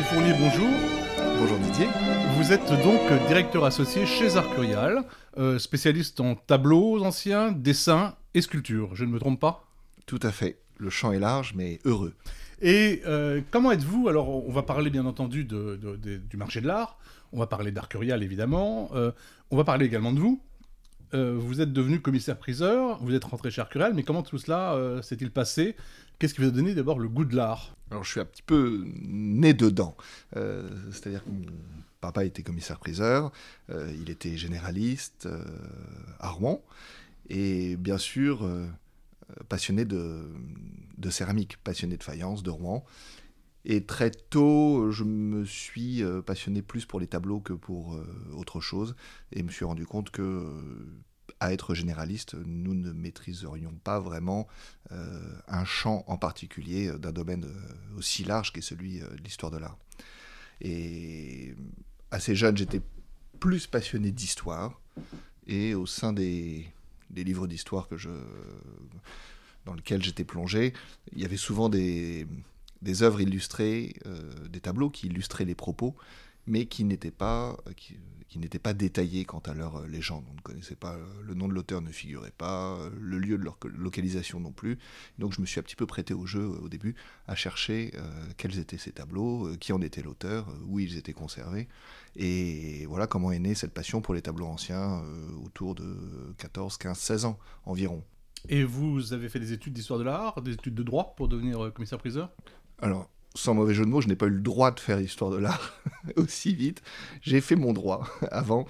Fournier, bonjour. Bonjour Didier. Vous êtes donc directeur associé chez Arcurial, spécialiste en tableaux anciens, dessins et sculptures, je ne me trompe pas? Tout à fait. Le champ est large, mais heureux. Et comment êtes-vous? Alors, on va parler bien entendu du marché de l'art, on va parler d'Arcurial évidemment, on va parler également de vous. Vous êtes devenu commissaire-priseur, vous êtes rentré chez Arcurial, mais comment tout cela s'est-il passé? Qu'est-ce qui vous a donné d'abord le goût de l'art? Alors je suis un petit peu né dedans. C'est-à-dire que mon papa était commissaire-priseur, il était généraliste à Rouen, et bien sûr passionné de céramique, passionné de faïence, de Rouen. Et très tôt, je me suis passionné plus pour les tableaux que pour autre chose, et me suis rendu compte que à être généraliste, nous ne maîtriserions pas vraiment un champ en particulier d'un domaine aussi large qu'est celui de l'histoire de l'art. Et assez jeune, j'étais plus passionné d'histoire, et au sein des livres d'histoire dans lesquels j'étais plongé, il y avait souvent des œuvres illustrées, des tableaux qui illustraient les propos, mais qui n'étaient pas détaillés quant à leur légende. On ne connaissait pas, le nom de l'auteur ne figurait pas, le lieu de leur localisation non plus. Donc je me suis un petit peu prêté au jeu au début, à chercher quels étaient ces tableaux, qui en était l'auteur, où ils étaient conservés. Et voilà comment est née cette passion pour les tableaux anciens autour de 14, 15, 16 ans environ. Et vous avez fait des études d'histoire de l'art, des études de droit pour devenir commissaire-priseur? Alors, sans mauvais jeu de mots, je n'ai pas eu le droit de faire l'histoire de l'art aussi vite. J'ai fait mon droit avant.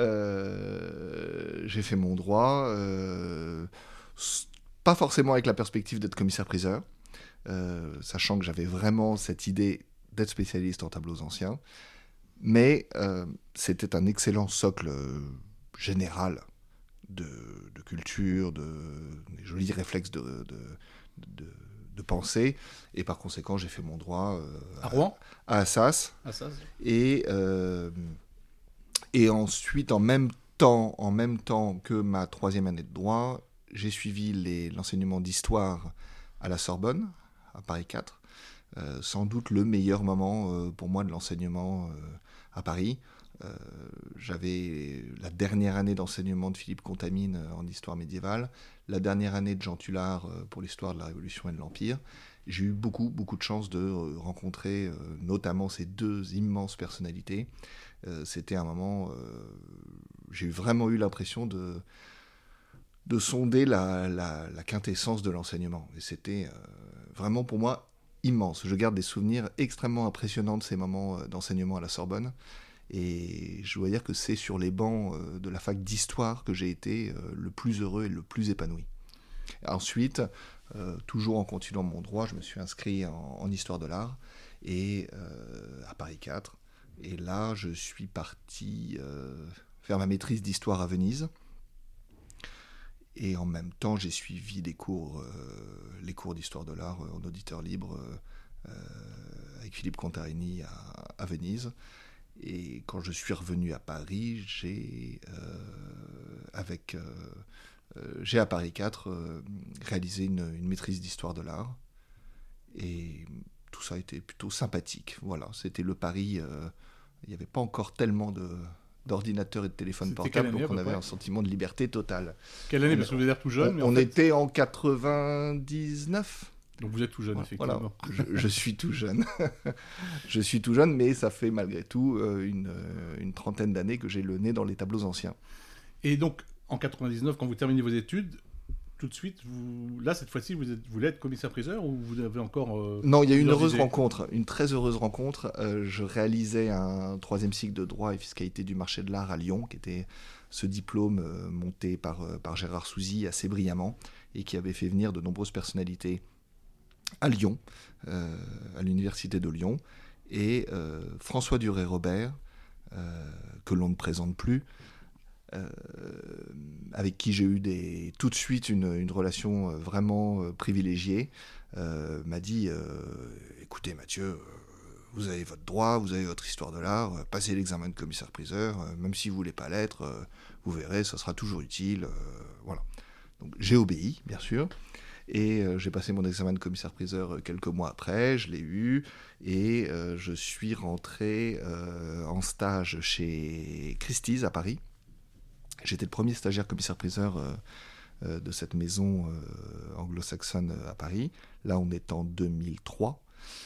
J'ai fait mon droit, pas forcément avec la perspective d'être commissaire-priseur, sachant que j'avais vraiment cette idée d'être spécialiste en tableaux anciens. Mais c'était un excellent socle général de culture, des jolis réflexes de pensée, et par conséquent j'ai fait mon droit à Rouen, à Assas, et ensuite en même temps que ma troisième année de droit, j'ai suivi l'enseignement d'histoire à la Sorbonne, à Paris 4, sans doute le meilleur moment pour moi de l'enseignement à Paris. J'avais la dernière année d'enseignement de Philippe Contamine en histoire médiévale, la dernière année de Jean Tullard pour l'histoire de la Révolution et de l'Empire. J'ai eu beaucoup de chance de rencontrer notamment ces deux immenses personnalités. C'était un moment, j'ai vraiment eu l'impression de sonder la quintessence de l'enseignement. Et c'était vraiment pour moi immense. Je garde des souvenirs extrêmement impressionnants de ces moments d'enseignement à la Sorbonne. Et je dois dire que c'est sur les bancs de la fac d'histoire que j'ai été le plus heureux et le plus épanoui. Ensuite, toujours en continuant mon droit, je me suis inscrit en histoire de l'art et à Paris 4. Et là, je suis parti faire ma maîtrise d'histoire à Venise. Et en même temps, j'ai suivi les cours d'histoire de l'art en auditeur libre avec Philippe Contarini à Venise. Et quand je suis revenu à Paris, j'ai à Paris 4 réalisé une maîtrise d'histoire de l'art. Et tout ça a été plutôt sympathique. Voilà, c'était le Paris. Il n'y avait pas encore tellement d'ordinateurs et de téléphones portables, donc on avait un sentiment de liberté totale. Quelle année? Parce que vous êtes tout jeune. On était en 99. Donc vous êtes tout jeune, effectivement. Voilà, je suis tout jeune. Je suis tout jeune, mais ça fait malgré tout une trentaine d'années que j'ai le nez dans les tableaux anciens. Et donc, en 99, quand vous terminez vos études, tout de suite, là, cette fois-ci, vous voulez être commissaire-priseur ou vous avez encore... Non, il y a une très heureuse rencontre. Je réalisais un troisième cycle de droit et fiscalité du marché de l'art à Lyon, qui était ce diplôme monté par Gérard Souzy assez brillamment, et qui avait fait venir de nombreuses personnalités à Lyon, à l'université de Lyon, et François Duret-Robert, que l'on ne présente plus, avec qui j'ai eu tout de suite une relation vraiment privilégiée, m'a dit écoutez Mathieu, vous avez votre droit, vous avez votre histoire de l'art, passez l'examen de commissaire-priseur, même si vous ne voulez pas l'être, vous verrez, ça sera toujours utile. Voilà. Donc j'ai obéi, bien sûr. Et j'ai passé mon examen de commissaire-priseur quelques mois après, je l'ai eu, et je suis rentré en stage chez Christie's à Paris. J'étais le premier stagiaire commissaire-priseur de cette maison anglo-saxonne à Paris. Là, on est en 2003.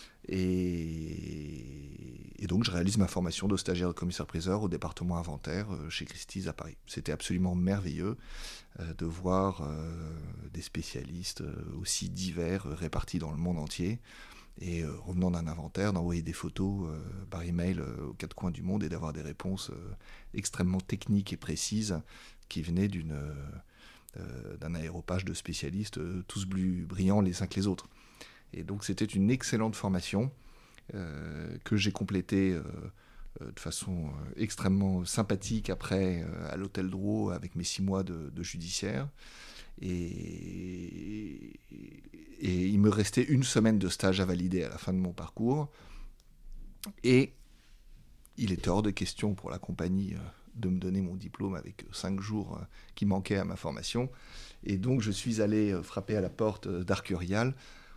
Et donc, je réalise ma formation de stagiaire de commissaire-priseur au département inventaire chez Christie's à Paris. C'était absolument merveilleux de voir des spécialistes aussi divers répartis dans le monde entier. Et revenant d'un inventaire, d'envoyer des photos par email aux quatre coins du monde et d'avoir des réponses extrêmement techniques et précises qui venaient d'un aéropage de spécialistes, tous plus brillants les uns que les autres. Et donc c'était une excellente formation que j'ai complétée de façon extrêmement sympathique après à l'hôtel Drouot avec mes 6 mois de judiciaire. Et il me restait 1 semaine de stage à valider à la fin de mon parcours. Et il était hors de question pour la compagnie de me donner mon diplôme avec 5 jours qui manquaient à ma formation. Et donc je suis allé frapper à la porte d'Arcurial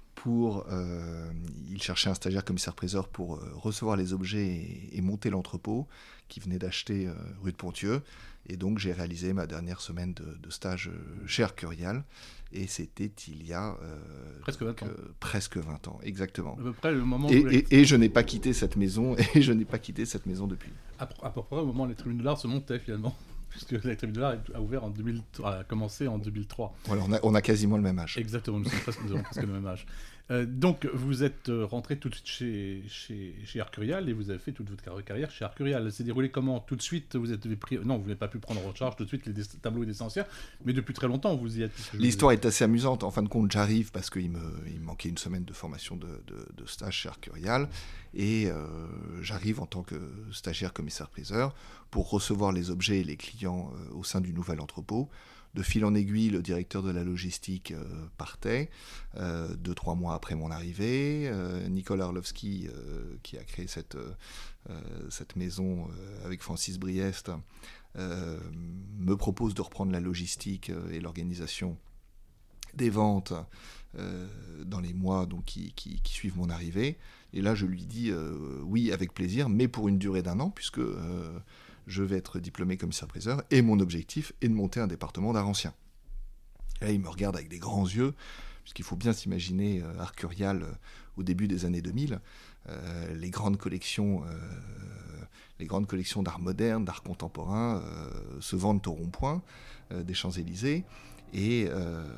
il cherchait un stagiaire commissaire-priseur pour recevoir les objets et monter l'entrepôt qu'il venait d'acheter rue de Pontieux. Et donc j'ai réalisé ma dernière semaine de stage chez Arcurial. Et c'était il y a presque 20 ans. Presque 20 ans, exactement. À peu près le moment et je n'ai pas quitté cette maison, et je n'ai pas quitté cette maison depuis. À peu près au moment où les tribunes de l'art se montaient finalement. Puisque la tribune de l'art a commencé en 2003. Voilà, on a quasiment le même âge. Exactement, nous avons presque le même âge. Donc, vous êtes rentré tout de suite chez Arcurial et vous avez fait toute votre carrière chez Arcurial. C'est déroulé comment? Tout de suite, vous avez pris... Non, vous n'avez pas pu prendre en charge tout de suite les tableaux et dessins anciens, mais depuis très longtemps, vous y êtes. L'histoire est assez amusante. En fin de compte, j'arrive parce qu'il me manquait 1 semaine de formation de stage chez Arcurial. Et j'arrive en tant que stagiaire commissaire-priseur pour recevoir les objets et les clients au sein du nouvel entrepôt. De fil en aiguille, le directeur de la logistique partait 2-3 mois après mon arrivée. Nicolas Orlovski, qui a créé cette maison avec Francis Briest, me propose de reprendre la logistique et l'organisation des ventes dans les mois donc, qui suivent mon arrivée. Et là, je lui dis oui, avec plaisir, mais pour une durée d'1 an, puisque je vais être diplômé commissaire-priseur, et mon objectif est de monter un département d'art ancien. Et là, il me regarde avec des grands yeux, puisqu'il faut bien s'imaginer Arcurial au début des années 2000, les grandes collections d'art moderne, d'art contemporain se vendent au rond-point des Champs-Élysées, et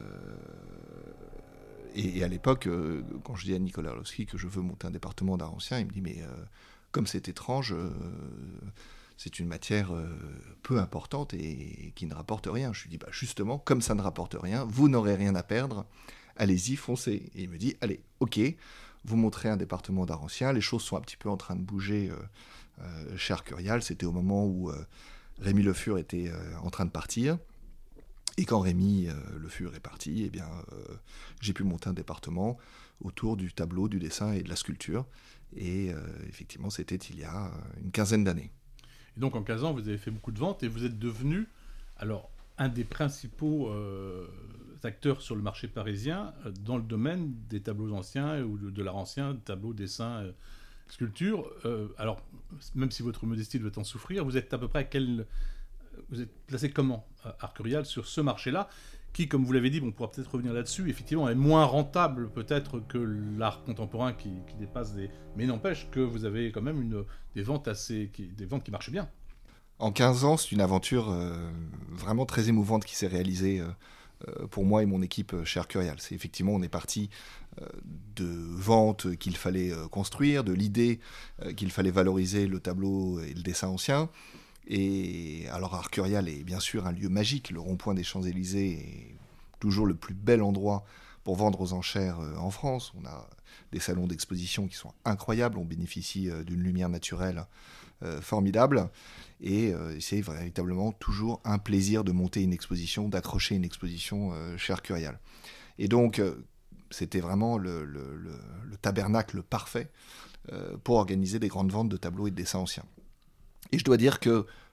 à l'époque, quand je dis à Nicolas Orlovski que je veux monter un département d'art ancien, il me dit mais comme c'est étrange, c'est une matière peu importante et qui ne rapporte rien. Je lui dis bah justement, comme ça ne rapporte rien, vous n'aurez rien à perdre, allez-y, foncez. Et il me dit allez, ok, vous montrez un département d'art ancien, les choses sont un petit peu en train de bouger chez Arcurial. C'était au moment où Rémi Le Fur était en train de partir. Et quand Rémi Le Fur est parti, eh bien, j'ai pu monter un département autour du tableau, du dessin et de la sculpture. Et effectivement, c'était il y a une 15aine d'années. Et donc, en 15 ans, vous avez fait beaucoup de ventes et vous êtes devenu un des principaux acteurs sur le marché parisien dans le domaine des tableaux anciens ou de l'art ancien, tableaux, dessins, sculptures. Alors, même si votre modestie doit en souffrir, vous êtes à peu près vous êtes placé comment, Arcurial, sur ce marché-là, qui, comme vous l'avez dit, on pourra peut-être revenir là-dessus, effectivement, est moins rentable peut-être que l'art contemporain qui dépasse des... Mais n'empêche que vous avez quand même des ventes qui marchent bien. En 15 ans, c'est une aventure vraiment très émouvante qui s'est réalisée pour moi et mon équipe chez Arcurial. C'est effectivement, on est parti de ventes qu'il fallait construire, de l'idée qu'il fallait valoriser le tableau et le dessin ancien. Et alors Arcurial est bien sûr un lieu magique, le rond-point des Champs-Élysées est toujours le plus bel endroit pour vendre aux enchères en France. On a des salons d'exposition qui sont incroyables, on bénéficie d'une lumière naturelle formidable, et c'est véritablement toujours un plaisir de monter une exposition, d'accrocher une exposition chez Arcurial. Et donc c'était vraiment le tabernacle parfait pour organiser des grandes ventes de tableaux et de dessins anciens. Et je dois dire que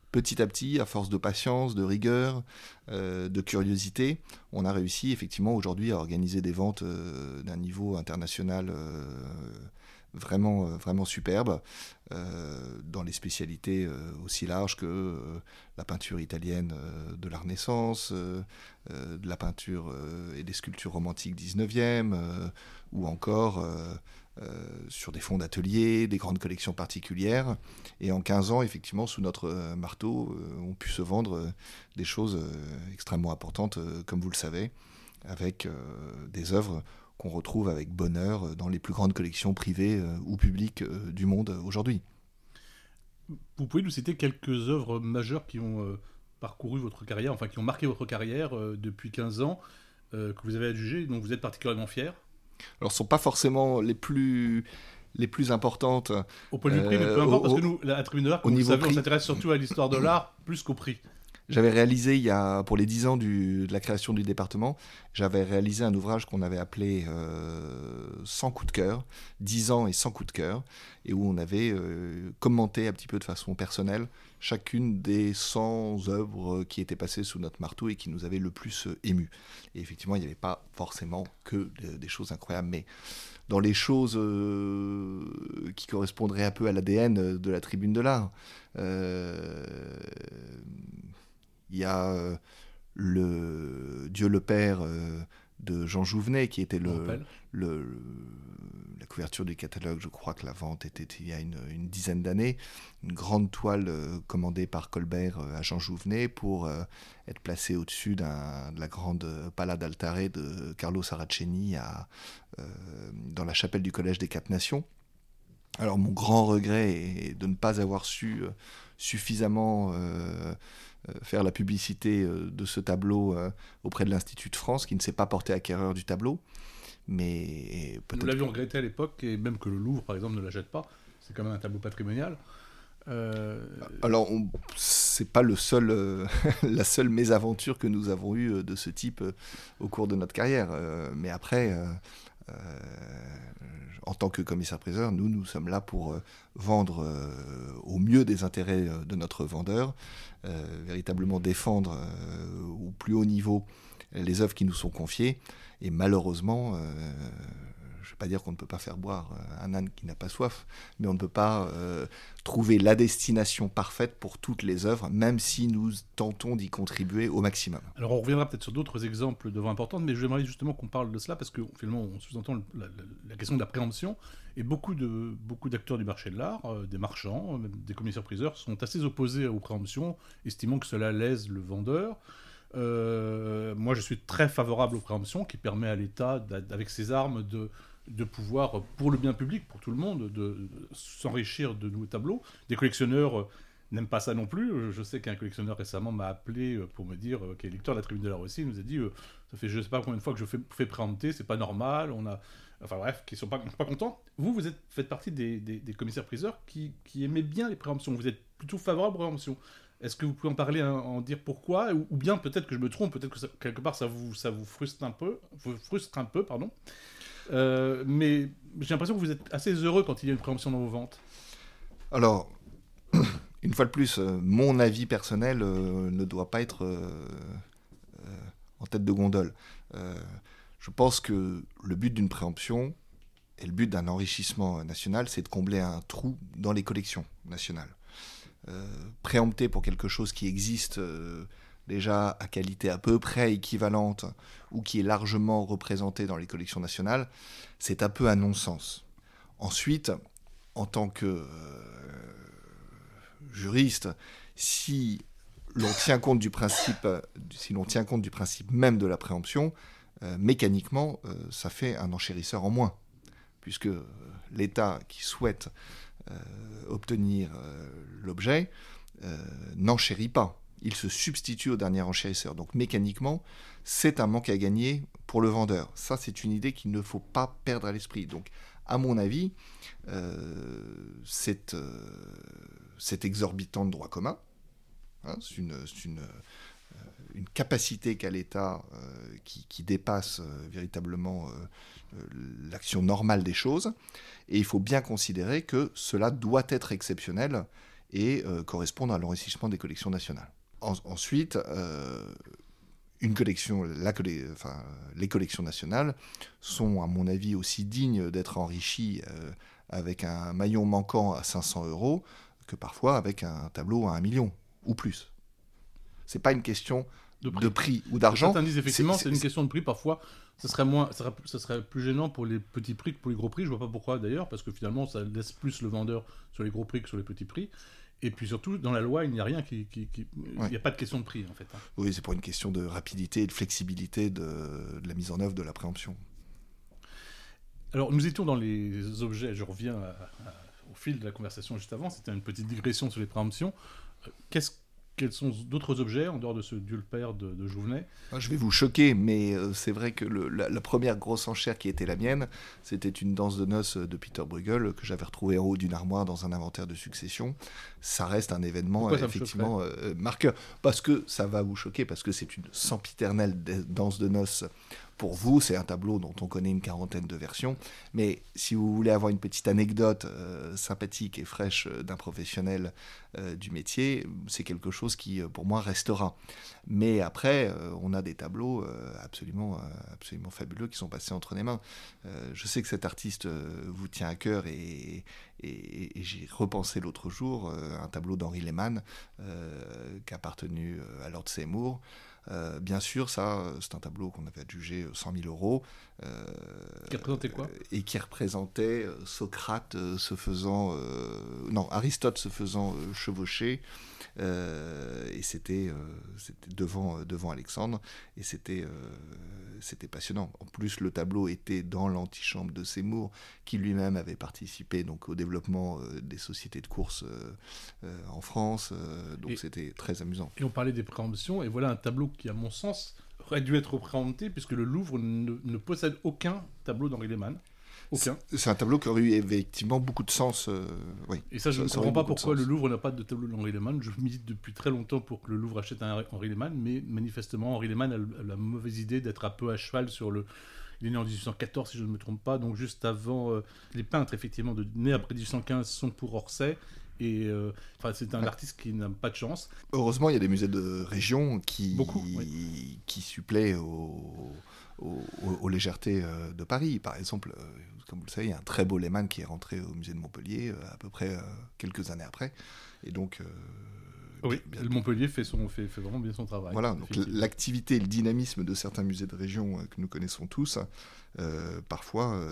petit à petit, à force de patience, de rigueur, de curiosité, on a réussi effectivement aujourd'hui à organiser des ventes d'un niveau international vraiment superbe, dans les spécialités aussi larges que la peinture italienne de la Renaissance, de la peinture et des sculptures romantiques 19e, ou encore sur des fonds d'atelier, des grandes collections particulières. Et en 15 ans, effectivement, sous notre marteau, ont pu se vendre des choses extrêmement importantes, comme vous le savez, avec des œuvres qu'on retrouve avec bonheur dans les plus grandes collections privées ou publiques du monde aujourd'hui. Vous pouvez nous citer quelques œuvres majeures qui ont parcouru votre carrière, enfin qui ont marqué votre carrière depuis 15 ans, que vous avez adjugées, dont vous êtes particulièrement fier? Alors, ce ne sont pas forcément les plus importantes. Au point de vue prix, mais peu importe, parce que nous, la Tribune de l'Art, comme vous le savez, prix, on s'intéresse surtout à l'histoire de l'art plus qu'au prix. J'avais réalisé, pour les 10 ans de la création du département, j'avais réalisé un ouvrage qu'on avait appelé 100 coups de cœur, 10 ans et 100 coups de cœur, et où on avait commenté un petit peu de façon personnelle chacune des 100 œuvres qui étaient passées sous notre marteau et qui nous avaient le plus émus. Et effectivement, il n'y avait pas forcément que des choses incroyables, mais dans les choses qui correspondraient un peu à l'ADN de la Tribune de l'Art, il y a le Dieu le Père de Jean Jouvenet, qui était la couverture du catalogue. Je crois que la vente était il y a une dizaine d'années. Une grande toile commandée par Colbert à Jean Jouvenet pour être placée au-dessus de la grande Pala d'Altare de Carlo Saraceni dans la chapelle du Collège des Quatre Nations. Alors mon grand regret est de ne pas avoir su suffisamment faire la publicité de ce tableau auprès de l'Institut de France, qui ne s'est pas porté acquéreur du tableau. Mais peut-être... Nous l'avions regretté à l'époque, et même que le Louvre, par exemple, ne l'achète pas. C'est quand même un tableau patrimonial. Alors, c'est pas la seule mésaventure que nous avons eue de ce type au cours de notre carrière. Mais après... en tant que commissaire-priseur, nous sommes là pour vendre au mieux des intérêts de notre vendeur, véritablement défendre au plus haut niveau les œuvres qui nous sont confiées. Et malheureusement, je ne vais pas dire qu'on ne peut pas faire boire un âne qui n'a pas soif, mais on ne peut pas trouver la destination parfaite pour toutes les œuvres, même si nous tentons d'y contribuer au maximum. Alors on reviendra peut-être sur d'autres exemples d'œuvres importantes, mais j'aimerais justement qu'on parle de cela, parce que finalement on sous-entend la question de la préemption, et beaucoup d'acteurs du marché de l'art, des marchands, même des commissaires-priseurs, sont assez opposés aux préemptions, estimant que cela lèse le vendeur. Moi je suis très favorable aux préemptions, qui permet à l'État, avec ses armes, de pouvoir, pour le bien public, pour tout le monde, de s'enrichir de nouveaux tableaux. Des collectionneurs n'aiment pas ça non plus. Je sais qu'un collectionneur récemment m'a appelé pour me dire, qui est lecteur de la Tribune de l'Art aussi, il nous a dit ça fait je ne sais pas combien de fois que je fais préempter, c'est pas normal, enfin bref, qui sont pas contents. Vous faites partie des commissaires-priseurs qui aimaient bien les préemptions. Vous êtes plutôt favorable aux préemptions. Est-ce que vous pouvez en parler, en dire pourquoi, ou bien peut-être que je me trompe, peut-être que quelque part ça vous frustre un peu, pardon. Mais j'ai l'impression que vous êtes assez heureux quand il y a une préemption dans vos ventes. Alors, une fois de plus, mon avis personnel ne doit pas être en tête de gondole. Je pense que le but d'une préemption et le but d'un enrichissement national, c'est de combler un trou dans les collections nationales. Préempter pour quelque chose qui existe déjà à qualité à peu près équivalente ou qui est largement représenté dans les collections nationales, c'est un peu un non-sens. Ensuite, en tant que juriste, si l'on tient compte du principe même de la préemption, mécaniquement, ça fait un enchérisseur en moins, puisque l'État qui souhaite obtenir l'objet n'enchérit pas. Il se substitue au dernier enchérisseur. Donc mécaniquement, c'est un manque à gagner pour le vendeur. Ça, c'est une idée qu'il ne faut pas perdre à l'esprit. Donc, à mon avis, c'est exorbitant de droit commun. Hein, c'est une capacité qu'a l'État qui dépasse véritablement l'action normale des choses. Et il faut bien considérer que cela doit être exceptionnel et correspondre à l'enrichissement des collections nationales. Ensuite, les collections nationales sont, à mon avis, aussi dignes d'être enrichies avec un maillon manquant à 500 € que parfois avec un tableau à 1 million ou plus. C'est pas une question de prix ou d'argent. Certains disent effectivement c'est une question de prix. Parfois, ça serait plus gênant pour les petits prix que pour les gros prix. Je vois pas pourquoi d'ailleurs, parce que finalement, ça laisse plus le vendeur sur les gros prix que sur les petits prix. Et puis surtout, dans la loi, il n'y a rien il n'y a pas de question de prix, en fait. Oui, c'est pour une question de rapidité et de flexibilité de la mise en œuvre de la préemption. Alors, nous étions dans les objets. Je reviens au fil de la conversation juste avant. C'était une petite digression sur les préemptions. Quels sont d'autres objets, en dehors de ce Dieu le Père de Jouvenet ? Je vais vous choquer, mais c'est vrai que la première grosse enchère qui était la mienne, c'était une danse de noces de Peter Bruegel que j'avais retrouvée en haut d'une armoire dans un inventaire de succession. Ça reste un événement effectivement marqueur. Parce que ça va vous choquer, parce que c'est une sempiternelle danse de noces. Pour vous, c'est un tableau dont on connaît une quarantaine de versions, mais si vous voulez avoir une petite anecdote sympathique et fraîche d'un professionnel du métier, c'est quelque chose qui, pour moi, restera. Mais après, on a des tableaux absolument fabuleux qui sont passés entre les mains. Je sais que cet artiste vous tient à cœur et j'ai repensé l'autre jour un tableau d'Henri Lehmann qui a appartenu à Lord Seymour. Bien sûr, ça, c'est un tableau qu'on avait adjugé 100 000 €. Qui représentait quoi ? Et qui représentait Socrate Aristote se faisant chevaucher. Et c'était devant Alexandre. Et c'était passionnant. En plus, le tableau était dans l'antichambre de Seymour, qui lui-même avait participé donc, au développement des sociétés de course en France. Donc c'était très amusant. Et on parlait des préemptions, et voilà un tableau qui, à mon sens, aurait dû être préempté, puisque le Louvre ne possède aucun tableau d'Henri Lehmann. Aucun. C'est un tableau qui aurait eu effectivement beaucoup de sens. Oui. Et ça, je ne comprends pas pourquoi le Louvre n'a pas de tableau d'Henri Lehmann. Je milite depuis très longtemps pour que le Louvre achète un Henri Lehmann, mais manifestement, Henri Lehmann a la mauvaise idée d'être un peu à cheval sur le... Il est né en 1814, si je ne me trompe pas, donc juste avant... les peintres, effectivement, nés après 1815 sont pour Orsay. Et c'est un artiste qui n'a pas de chance. Heureusement, il y a des musées de région qui suppléent aux légèretés de Paris. Par exemple, comme vous le savez, il y a un très beau Lehmann qui est rentré au musée de Montpellier à peu près quelques années après. Et donc... le Montpellier fait vraiment bien son travail. Voilà, donc l'activité et le dynamisme de certains musées de région que nous connaissons tous, parfois...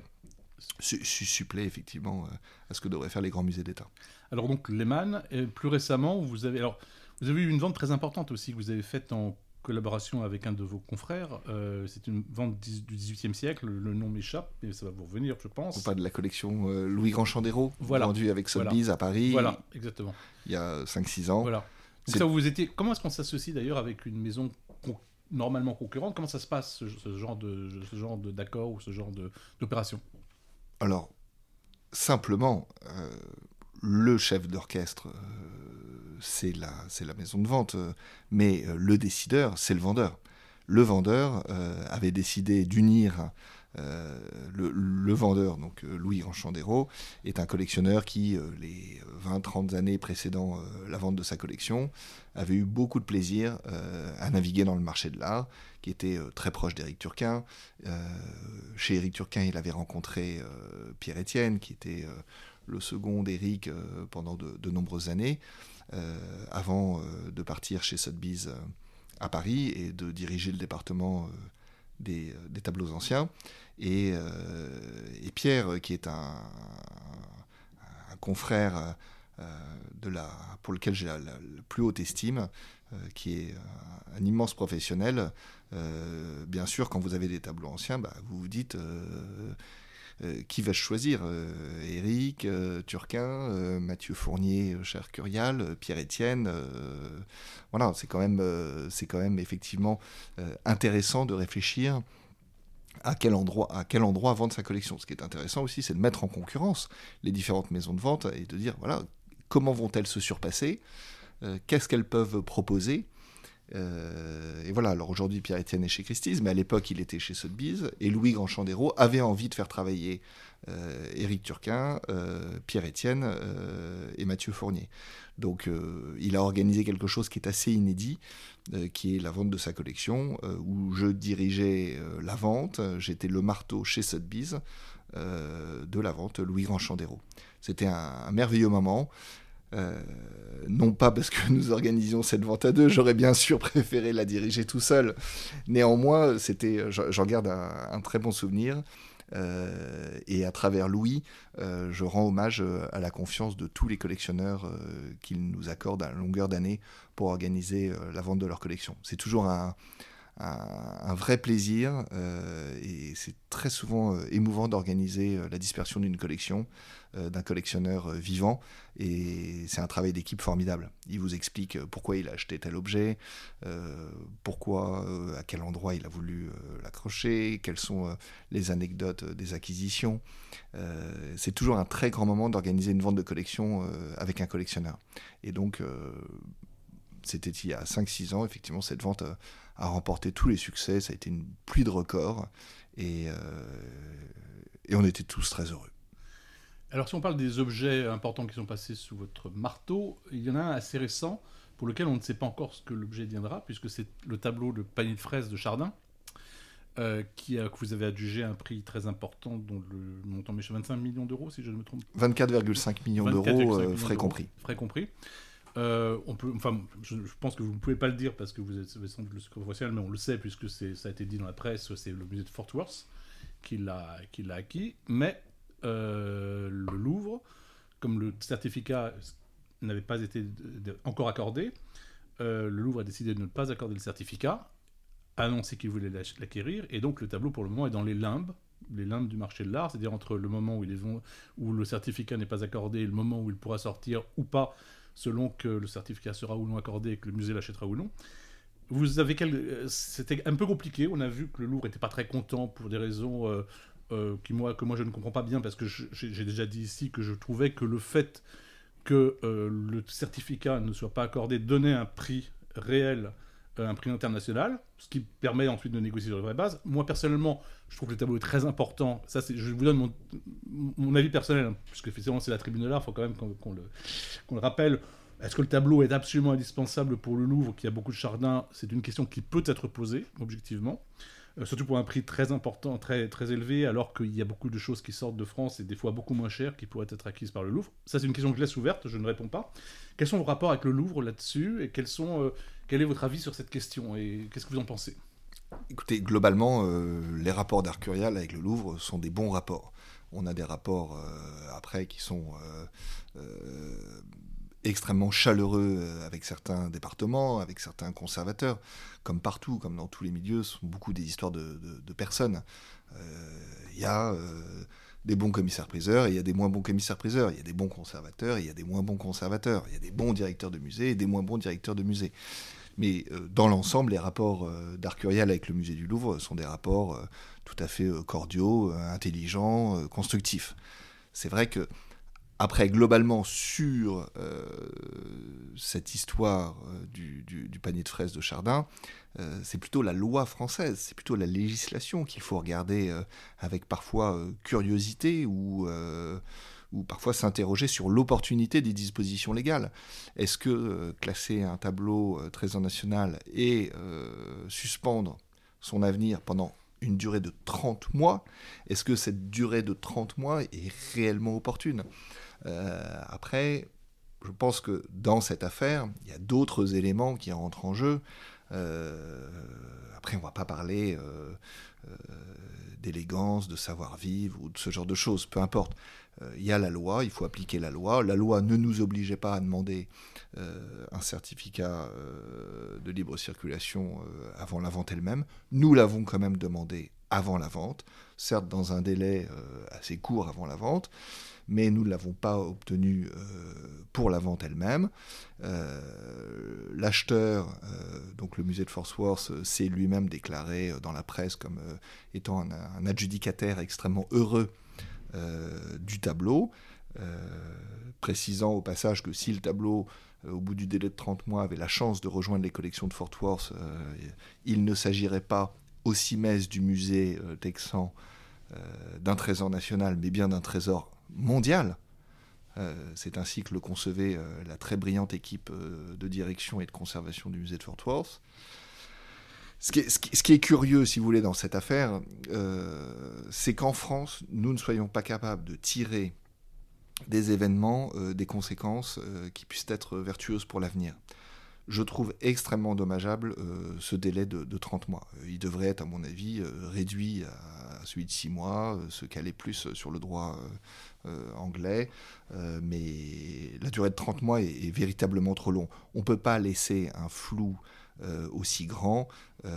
supplée effectivement à ce que devraient faire les grands musées d'État. Alors donc Lehmann, et plus récemment, vous avez eu une vente très importante aussi que vous avez faite en collaboration avec un de vos confrères. C'est une vente du XVIIIe siècle, le nom m'échappe, mais ça va vous revenir, je pense. On parle de la collection Louis Grandchandéro, vendue avec Sotheby's à Paris. Voilà, exactement. Il y a 5-6 ans. Voilà. Donc comment est-ce qu'on s'associe d'ailleurs avec une maison normalement concurrente ? Comment ça se passe, ce genre d'accord ou ce genre d'opération ? Alors, simplement, le chef d'orchestre, c'est la maison de vente, mais le décideur, c'est le vendeur. Le vendeur avait décidé d'unir le vendeur, donc Louis Grandchandéro, est un collectionneur qui, les 20-30 années précédant la vente de sa collection, avait eu beaucoup de plaisir à naviguer dans le marché de l'art, qui était très proche d'Éric Turquin. Chez Éric Turquin, il avait rencontré Pierre Etienne, qui était le second d'Éric pendant de nombreuses années, avant de partir chez Sotheby's à Paris et de diriger le département des tableaux anciens. Et Pierre, qui est un confrère pour lequel j'ai la plus haute estime, qui est un immense professionnel. Bien sûr, quand vous avez des tableaux anciens, vous vous dites qui va-je choisir ? Éric, Turquin, Mathieu Fournier, Cher Curial, Pierre Etienne. Voilà, c'est quand même effectivement intéressant de réfléchir à quel endroit vendre sa collection. Ce qui est intéressant aussi, c'est de mettre en concurrence les différentes maisons de vente et de dire, voilà, comment vont-elles se surpasser ? Qu'est-ce qu'elles peuvent proposer ? Et voilà, alors aujourd'hui Pierre-Étienne est chez Christie's, mais à l'époque il était chez Sotheby's, et Louis Grandchandero avait envie de faire travailler Éric Turquin, Pierre-Étienne et Mathieu Fournier. Donc il a organisé quelque chose qui est assez inédit, qui est la vente de sa collection, où je dirigeais la vente, j'étais le marteau chez Sotheby's de la vente Louis Grandchandero. C'était un merveilleux moment. Non pas parce que nous organisions cette vente à deux, j'aurais bien sûr préféré la diriger tout seul. Néanmoins, j'en garde un très bon souvenir. Et à travers Louis, je rends hommage à la confiance de tous les collectionneurs qu'ils nous accordent à longueur d'année pour organiser la vente de leur collection. C'est toujours un vrai plaisir et c'est très souvent émouvant d'organiser la dispersion d'une collection d'un collectionneur vivant, et c'est un travail d'équipe formidable. Il vous explique pourquoi il a acheté tel objet, pourquoi, à quel endroit il a voulu l'accrocher, quelles sont les anecdotes des acquisitions. C'est toujours un très grand moment d'organiser une vente de collection avec un collectionneur. Et donc c'était il y a 5-6 ans, effectivement, cette vente a remporté tous les succès, ça a été une pluie de records, et on était tous très heureux. Alors si on parle des objets importants qui sont passés sous votre marteau, il y en a un assez récent pour lequel on ne sait pas encore ce que l'objet deviendra, puisque c'est le tableau Le Panier de fraises de Chardin, que vous avez adjugé un prix très important, dont le montant est 25 millions d'euros, si je ne me trompe. 24,5 millions d'euros, frais compris. Frais compris. Je pense que vous ne pouvez pas le dire parce que vous êtes sans doute le secret professionnel, mais on le sait puisque ça a été dit dans la presse, c'est le musée de Fort Worth qui l'a acquis. Mais le Louvre, comme le certificat n'avait pas été encore accordé, le Louvre a décidé de ne pas accorder le certificat, a annoncé qu'il voulait l'acquérir, et donc le tableau pour le moment est dans les limbes du marché de l'art, c'est-à-dire entre le moment où le certificat n'est pas accordé et le moment où il pourra sortir ou pas, selon que le certificat sera ou non accordé et que le musée l'achètera ou non. C'était un peu compliqué, on a vu que le Louvre n'était pas très content pour des raisons que moi je ne comprends pas bien, parce que j'ai déjà dit ici que je trouvais que le fait que le certificat ne soit pas accordé donnait un prix réel, un prix international, ce qui permet ensuite de négocier sur les vraies bases. Moi personnellement, je trouve que le tableau est très important. Ça, je vous donne mon avis personnel, hein, puisque effectivement c'est la tribune de l'art, il faut quand même qu'on le rappelle. Est-ce que le tableau est absolument indispensable pour le Louvre, qui a beaucoup de Chardin? C'est une question qui peut être posée, objectivement. Surtout pour un prix très important, très, très élevé, alors qu'il y a beaucoup de choses qui sortent de France et des fois beaucoup moins chères qui pourraient être acquises par le Louvre. Ça, c'est une question que je laisse ouverte, je ne réponds pas. Quels sont vos rapports avec le Louvre là-dessus, et quel est votre avis sur cette question, et qu'est-ce que vous en pensez? Écoutez, globalement, les rapports d'Arcurial avec le Louvre sont des bons rapports. On a des rapports après qui sont extrêmement chaleureux avec certains départements, avec certains conservateurs, comme partout, comme dans tous les milieux, ce sont beaucoup des histoires de personnes. Il y a des bons commissaires-priseurs et il y a des moins bons commissaires-priseurs. Il y a des bons conservateurs et il y a des moins bons conservateurs. Il y a des bons directeurs de musée et des moins bons directeurs de musée. Mais dans l'ensemble, les rapports d'Arcurial avec le musée du Louvre sont des rapports tout à fait cordiaux, intelligents, constructifs. C'est vrai que après, globalement, sur cette histoire du panier de fraises de Chardin, c'est plutôt la loi française, c'est plutôt la législation qu'il faut regarder avec parfois curiosité ou parfois s'interroger sur l'opportunité des dispositions légales. Est-ce que classer un tableau trésor national et suspendre son avenir pendant une durée de 30 mois, est-ce que cette durée de 30 mois est réellement opportune ? Après, je pense que dans cette affaire, il y a d'autres éléments qui rentrent en jeu. Après, on ne va pas parler d'élégance, de savoir-vivre ou de ce genre de choses, peu importe. Il y a la loi, il faut appliquer la loi. La loi ne nous obligeait pas à demander un certificat de libre circulation avant la vente elle-même. Nous l'avons quand même demandé avant la vente, certes dans un délai assez court avant la vente, mais nous ne l'avons pas obtenu pour la vente elle-même. L'acheteur, donc le musée de Fort Worth, s'est lui-même déclaré dans la presse comme étant un adjudicataire extrêmement heureux du tableau. précisant au passage que si le tableau, au bout du délai de 30 mois, avait la chance de rejoindre les collections de Fort Worth, il ne s'agirait pas au CIMES du musée texan d'un trésor national, mais bien d'un trésor mondial. C'est ainsi que le concevait la très brillante équipe de direction et de conservation du musée de Fort Worth. Ce qui est curieux, si vous voulez, dans cette affaire, c'est qu'en France, nous ne soyons pas capables de tirer des événements, des conséquences qui puissent être vertueuses pour l'avenir. Je trouve extrêmement dommageable ce délai de 30 mois. Il devrait être, à mon avis, réduit à celui de 6 mois, se caler plus sur le droit anglais, mais la durée de 30 mois est véritablement trop long. On ne peut pas laisser un flou aussi grand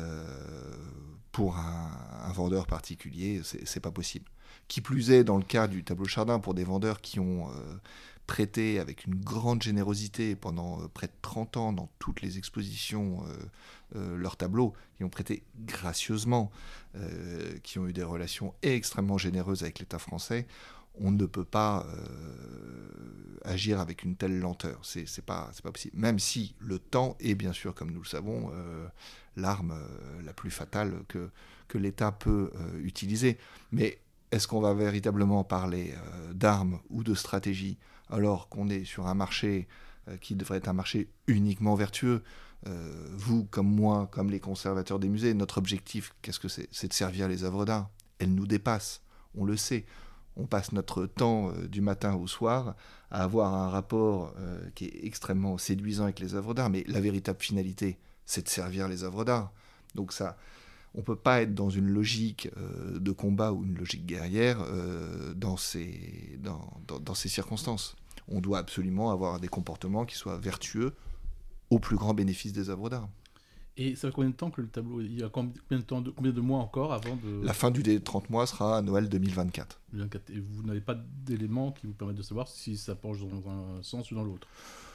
pour un vendeur particulier, c'est pas possible. Qui plus est, dans le cas du tableau Chardin, pour des vendeurs qui ont prêté avec une grande générosité pendant près de 30 ans dans toutes les expositions leurs tableaux, qui ont prêté gracieusement, qui ont eu des relations extrêmement généreuses avec l'État français, on ne peut pas agir avec une telle lenteur. C'est pas possible. Même si le temps est, bien sûr, comme nous le savons, l'arme la plus fatale que l'État peut utiliser. Mais est-ce qu'on va véritablement parler d'armes ou de stratégie alors qu'on est sur un marché qui devrait être un marché uniquement vertueux? Vous, comme moi, comme les conservateurs des musées, notre objectif, qu'est-ce que c'est? C'est de servir les œuvres d'art. Elles nous dépassent, on le sait. On passe notre temps du matin au soir à avoir un rapport qui est extrêmement séduisant avec les œuvres d'art, mais la véritable finalité, c'est de servir les œuvres d'art. Donc ça, on ne peut pas être dans une logique de combat ou une logique guerrière dans ces circonstances. On doit absolument avoir des comportements qui soient vertueux au plus grand bénéfice des œuvres d'art. Et ça fait combien de temps que le tableau... Il y a combien de mois encore avant de... La fin du délai de 30 mois sera à Noël 2024. Et vous n'avez pas d'éléments qui vous permettent de savoir si ça penche dans un sens ou dans l'autre?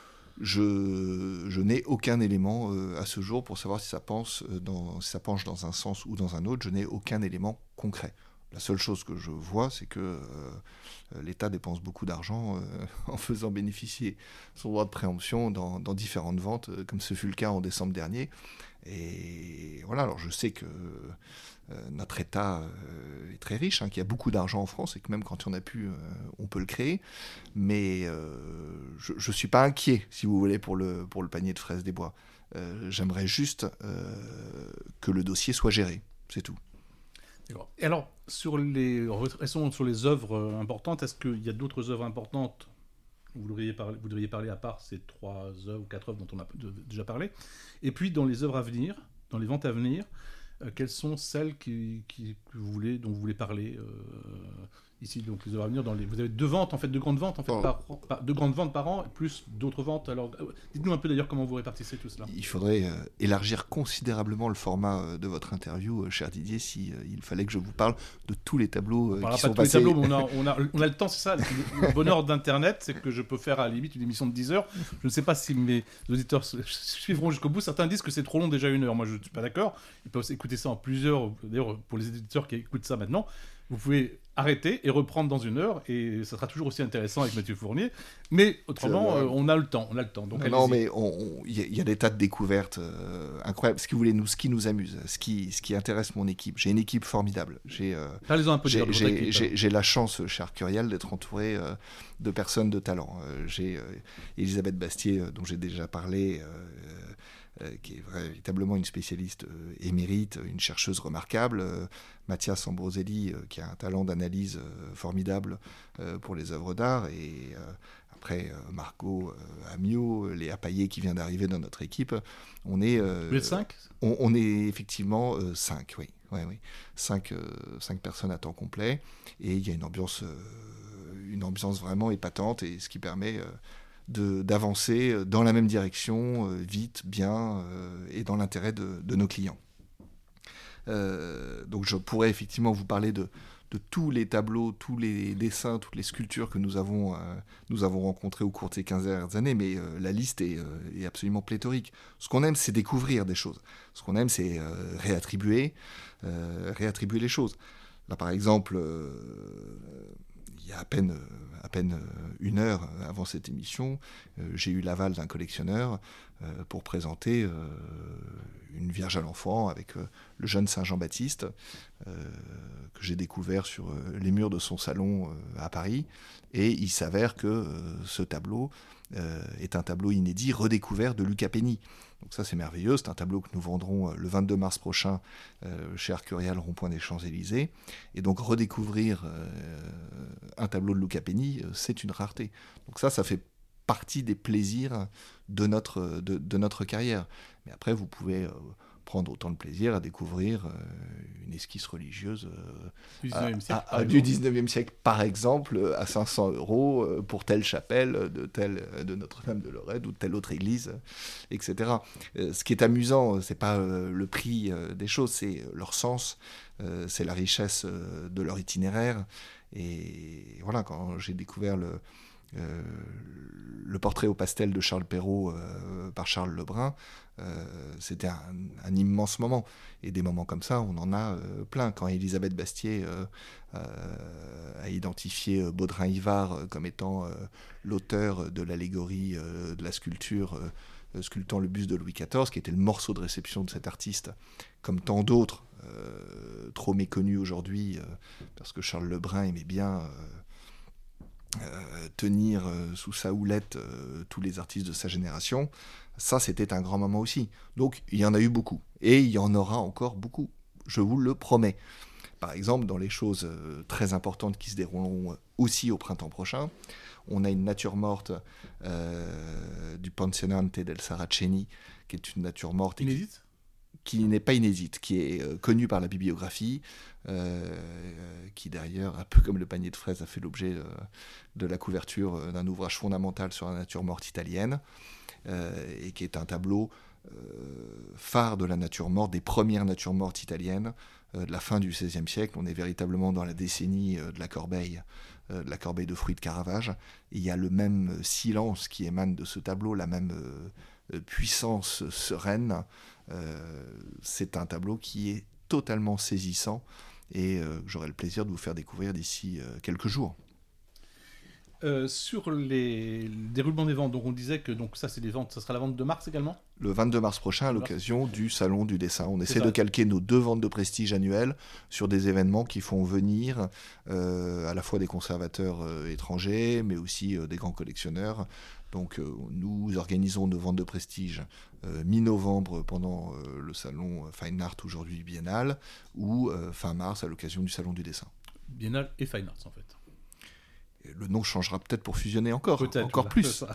Je n'ai aucun élément à ce jour pour savoir si ça penche dans un sens ou dans un autre. Je n'ai aucun élément concret. La seule chose que je vois, c'est que l'État dépense beaucoup d'argent en faisant bénéficier son droit de préemption dans différentes ventes, comme ce fut le cas en décembre dernier. Et voilà, alors je sais que notre État est très riche, qu'il y a beaucoup d'argent en France et que même quand il y en a plus, on peut le créer. Mais je ne suis pas inquiet, si vous voulez, pour le panier de fraises des bois. J'aimerais juste que le dossier soit géré, c'est tout. D'accord. Et alors, restons sur les œuvres importantes. Est-ce qu'il y a d'autres œuvres importantes vous devriez parler à part ces 3 œuvres ou 4 œuvres dont on a déjà parlé? Et puis, dans les œuvres à venir, dans les ventes à venir, quelles sont celles dont vous voulez parler ici? Donc, les œuvres à venir, vous avez 2 ventes, en fait, 2 grandes ventes, en fait, 2 grandes ventes par an, plus d'autres ventes. Alors, dites-nous un peu d'ailleurs comment vous répartissez tout cela. Il faudrait élargir considérablement le format de votre interview, cher Didier, il fallait que je vous parle de tous les tableaux qui sont passés. On parlera pas de tous les tableaux, mais on a le temps, c'est ça. Le bonheur d'Internet, c'est que je peux faire à la limite une émission de 10 heures. Je ne sais pas si mes auditeurs suivront jusqu'au bout. Certains disent que c'est trop long, déjà 1 heure. Moi, je ne suis pas d'accord. Ils peuvent écouter ça en plusieurs. D'ailleurs, pour les éditeurs qui écoutent ça maintenant, vous pouvez arrêter et reprendre dans 1 heure, et ça sera toujours aussi intéressant avec Mathieu Fournier. Mais autrement, on a le temps. Donc non, mais il y a des tas de découvertes incroyables. Ce qui nous amuse, ce qui intéresse mon équipe. J'ai une équipe formidable. Parlez-en un peu de votre équipe. J'ai la chance, cher Curiel, d'être entouré de personnes de talent. J'ai Elisabeth Bastier, dont j'ai déjà parlé, qui est véritablement une spécialiste émérite, une chercheuse remarquable, Mathias Ambroselli, qui a un talent d'analyse formidable pour les œuvres d'art, et après Margot Amiot, Léa Payet qui vient d'arriver dans notre équipe. On est, vous êtes 5 ? On est effectivement 5, oui. 5 personnes à temps complet, et il y a une ambiance vraiment épatante, et ce qui permet d'avancer dans la même direction, vite, bien, et dans l'intérêt de nos clients. Donc je pourrais effectivement vous parler de tous les tableaux, tous les dessins, toutes les sculptures que nous avons rencontrées au cours de ces 15 dernières années, mais la liste est absolument pléthorique. Ce qu'on aime, c'est découvrir des choses. Ce qu'on aime, c'est réattribuer les choses. Là, par exemple, il y a à peine 1 heure avant cette émission, j'ai eu l'aval d'un collectionneur pour présenter une Vierge à l'enfant avec le jeune Saint Jean-Baptiste que j'ai découvert sur les murs de son salon à Paris. Et il s'avère que ce tableau est un tableau inédit redécouvert de Luca Peni. Donc ça, c'est merveilleux. C'est un tableau que nous vendrons le 22 mars prochain chez Arcurial, rond-point des Champs-Élysées. Et donc redécouvrir un tableau de Luca Peni, c'est une rareté. Donc ça fait partie des plaisirs de notre carrière. Mais après, vous pouvez prendre autant de plaisir à découvrir une esquisse religieuse du 19e siècle, par exemple, à 500 € pour telle chapelle de Notre-Dame de Lorette ou de telle autre église, etc. Ce qui est amusant, c'est pas le prix des choses, c'est leur sens, c'est la richesse de leur itinéraire. Et voilà, quand j'ai découvert le portrait au pastel de Charles Perrault par Charles Lebrun, c'était un immense moment. Et des moments comme ça, on en a plein. Quand Élisabeth Bastier a identifié Baudrin-Hivard comme étant l'auteur de l'allégorie de la sculpture sculptant le buste de Louis XIV, qui était le morceau de réception de cet artiste, comme tant d'autres, trop méconnus aujourd'hui, parce que Charles Lebrun aimait bien tenir sous sa houlette tous les artistes de sa génération. Ça, c'était un grand moment aussi. Donc, il y en a eu beaucoup. Et il y en aura encore beaucoup. Je vous le promets. Par exemple, dans les choses très importantes qui se dérouleront aussi au printemps prochain, on a une nature morte du Pensionante del Saraceni, qui est une nature morte... Inédite ? Qui n'est pas inédite, qui est connue par la bibliographie, qui d'ailleurs, un peu comme le panier de fraises, a fait l'objet de la couverture d'un ouvrage fondamental sur la nature morte italienne, et qui est un tableau phare de la nature morte, des premières natures mortes italiennes, de la fin du XVIe siècle. On est véritablement dans la décennie de la corbeille de fruits de Caravage. Et il y a le même silence qui émane de ce tableau, la même puissance sereine. C'est un tableau qui est totalement saisissant et j'aurai le plaisir de vous faire découvrir d'ici quelques jours. Sur le déroulement des ventes, donc on disait que ça c'est des ventes, ça sera la vente de mars également ? Le 22 mars prochain, à l'occasion du Salon du Dessin. On essaie de calquer nos 2 ventes de prestige annuelles sur des événements qui font venir à la fois des conservateurs étrangers, mais aussi des grands collectionneurs. Donc nous organisons nos ventes de prestige mi-novembre pendant le salon Fine Art, aujourd'hui biennale, ou fin mars à l'occasion du Salon du Dessin. Biennale et Fine Arts en fait. Et le nom changera peut-être pour fusionner encore voilà, plus.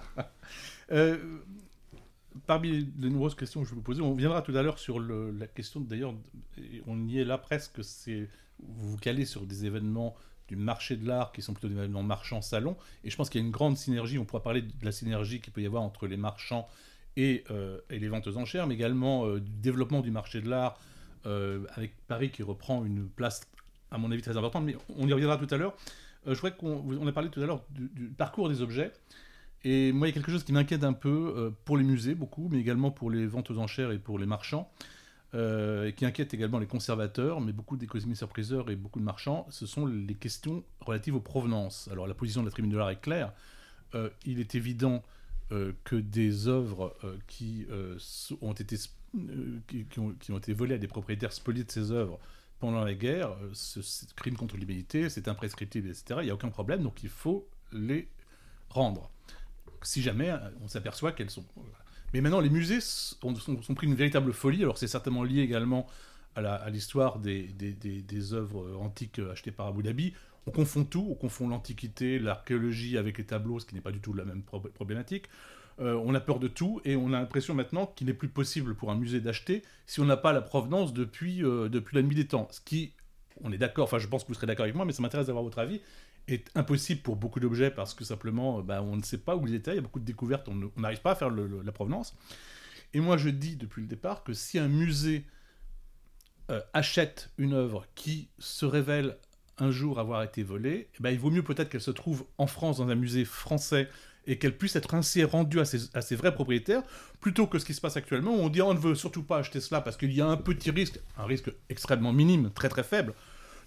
Parmi les nombreuses questions que je vais vous poser, on viendra tout à l'heure sur la question, d'ailleurs, on y est là presque, vous vous calez sur des événements du marché de l'art qui sont plutôt des événements marchands salons, et je pense qu'il y a une grande synergie, on pourra parler de la synergie qu'il peut y avoir entre les marchands et les ventes aux enchères, mais également du développement du marché de l'art avec Paris qui reprend une place à mon avis très importante, mais on y reviendra tout à l'heure. Je voudrais on a parlé tout à l'heure du parcours des objets, et moi il y a quelque chose qui m'inquiète un peu pour les musées beaucoup, mais également pour les ventes aux enchères et pour les marchands, et qui inquiète également les conservateurs, mais beaucoup d'économistes-priseurs et beaucoup de marchands, ce sont les questions relatives aux provenances. Alors la position de la Tribune de l'Art est claire, il est évident que des œuvres qui ont été volées à des propriétaires spoliés de ces œuvres pendant la guerre, ce crime contre l'humanité, c'est imprescriptible, etc. Il n'y a aucun problème, donc il faut les rendre. Si jamais on s'aperçoit qu'elles sont... Mais maintenant, les musées sont pris une véritable folie, alors c'est certainement lié également à l'histoire des œuvres antiques achetées par Abu Dhabi. On confond tout, on confond l'Antiquité, l'archéologie avec les tableaux, ce qui n'est pas du tout la même problématique. On a peur de tout, et on a l'impression maintenant qu'il n'est plus possible pour un musée d'acheter si on n'a pas la provenance depuis la nuit des temps. Ce qui, on est d'accord, enfin je pense que vous serez d'accord avec moi, mais ça m'intéresse d'avoir votre avis, est impossible pour beaucoup d'objets parce que simplement on ne sait pas où ils étaient, il y a beaucoup de découvertes, on n'arrive pas à faire la provenance. Et moi je dis depuis le départ que si un musée achète une œuvre qui se révèle un jour avoir été volée, il vaut mieux peut-être qu'elle se trouve en France dans un musée français et qu'elle puisse être ainsi rendue à ses vrais propriétaires, plutôt que ce qui se passe actuellement, où on dit on ne veut surtout pas acheter cela parce qu'il y a un petit risque, un risque extrêmement minime, très très faible,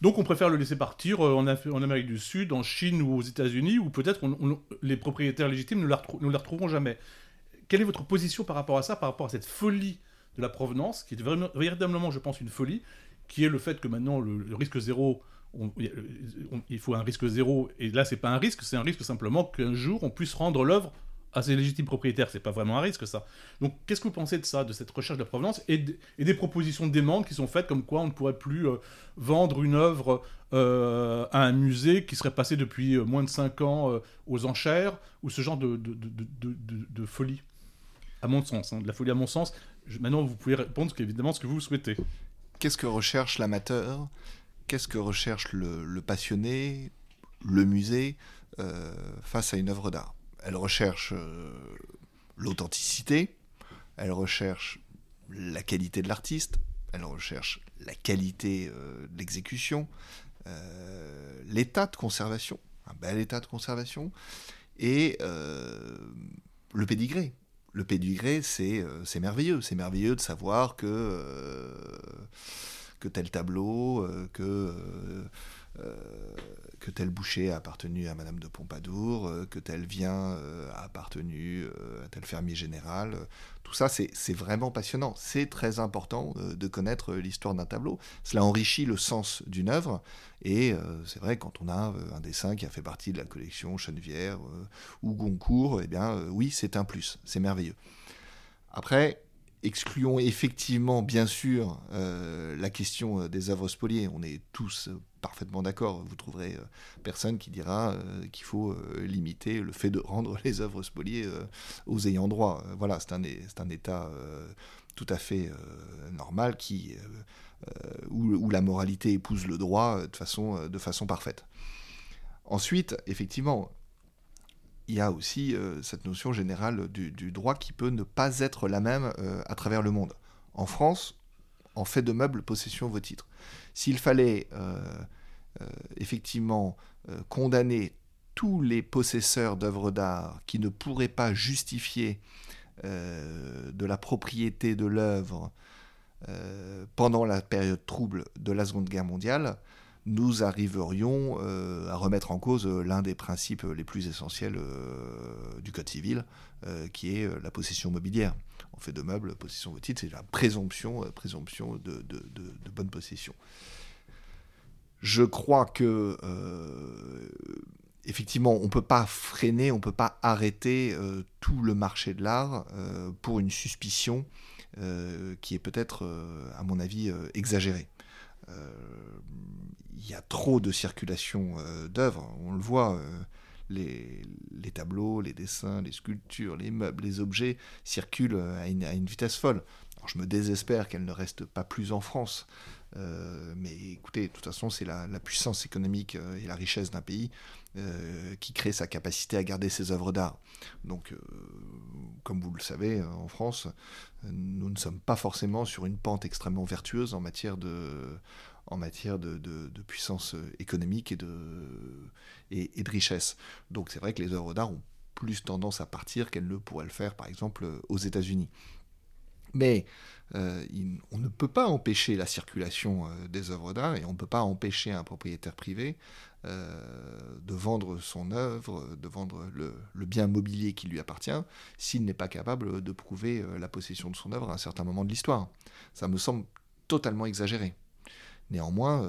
Donc on préfère le laisser partir en Amérique du Sud, en Chine ou aux États-Unis, où peut-être les propriétaires légitimes ne la retrouveront jamais. Quelle est votre position par rapport à ça, par rapport à cette folie de la provenance, qui est véritablement, je pense, une folie, qui est le fait que maintenant le risque zéro, il faut un risque zéro, et là c'est pas un risque, c'est un risque simplement qu'un jour on puisse rendre l'œuvre à ses légitimes propriétaires. C'est pas vraiment un risque, ça. Donc qu'est-ce que vous pensez de ça, de cette recherche de la provenance, et des propositions de demande qui sont faites comme quoi on ne pourrait plus vendre une œuvre à un musée qui serait passé depuis moins de 5 ans aux enchères, ou ce genre de folie, à mon sens, de la folie à mon sens. Maintenant vous pouvez répondre évidemment ce que vous souhaitez. Qu'est-ce que recherche l'amateur ? Qu'est-ce que recherche le passionné, le musée, face à une œuvre d'art ? Elle recherche l'authenticité, elle recherche la qualité de l'artiste, elle recherche la qualité de l'exécution, l'état de conservation, un bel état de conservation, et le pédigré. Le pédigré, c'est merveilleux. C'est merveilleux de savoir que tel tableau, que tel boucher a appartenu à Madame de Pompadour, que tel vin a appartenu à tel fermier général. Tout ça, c'est vraiment passionnant. C'est très important de connaître l'histoire d'un tableau. Cela enrichit le sens d'une œuvre. Et c'est vrai, quand on a un dessin qui a fait partie de la collection Chenevière ou Goncourt, eh bien oui, c'est un plus. C'est merveilleux. Après, excluons effectivement, bien sûr, la question des œuvres spoliées. On est tous parfaitement d'accord. Vous trouverez personne qui dira qu'il faut limiter le fait de rendre les œuvres spoliées aux ayants droit. Voilà, c'est un état tout à fait normal où la moralité épouse le droit de façon parfaite. Ensuite, effectivement, il y a aussi cette notion générale du droit qui peut ne pas être la même à travers le monde. En France, en fait de meubles, possession vos titres. S'il fallait effectivement condamner tous les possesseurs d'œuvres d'art qui ne pourraient pas justifier de la propriété de l'œuvre pendant la période trouble de la Seconde Guerre mondiale, nous arriverions à remettre en cause l'un des principes les plus essentiels du Code civil, qui est la possession mobilière. En fait de meubles, possession de titres, c'est la présomption de bonne possession. Je crois que, effectivement, on ne peut pas freiner, on ne peut pas arrêter tout le marché de l'art pour une suspicion qui est peut-être, à mon avis, exagérée. Il y a trop de circulation d'œuvres, on le voit, les tableaux, les dessins, les sculptures, les meubles, les objets circulent à une vitesse folle. Alors, je me désespère qu'elles ne restent pas plus en France, mais écoutez, de toute façon, c'est la puissance économique et la richesse d'un pays qui crée sa capacité à garder ses œuvres d'art. Donc, comme vous le savez, en France, nous ne sommes pas forcément sur une pente extrêmement vertueuse en matière de puissance économique et de richesse. Donc c'est vrai que les œuvres d'art ont plus tendance à partir qu'elles ne pourraient le faire, par exemple, aux États-Unis. Mais on ne peut pas empêcher la circulation des œuvres d'art, et on ne peut pas empêcher un propriétaire privé de vendre son œuvre, de vendre le bien mobilier qui lui appartient, s'il n'est pas capable de prouver la possession de son œuvre à un certain moment de l'histoire. Ça me semble totalement exagéré. Néanmoins,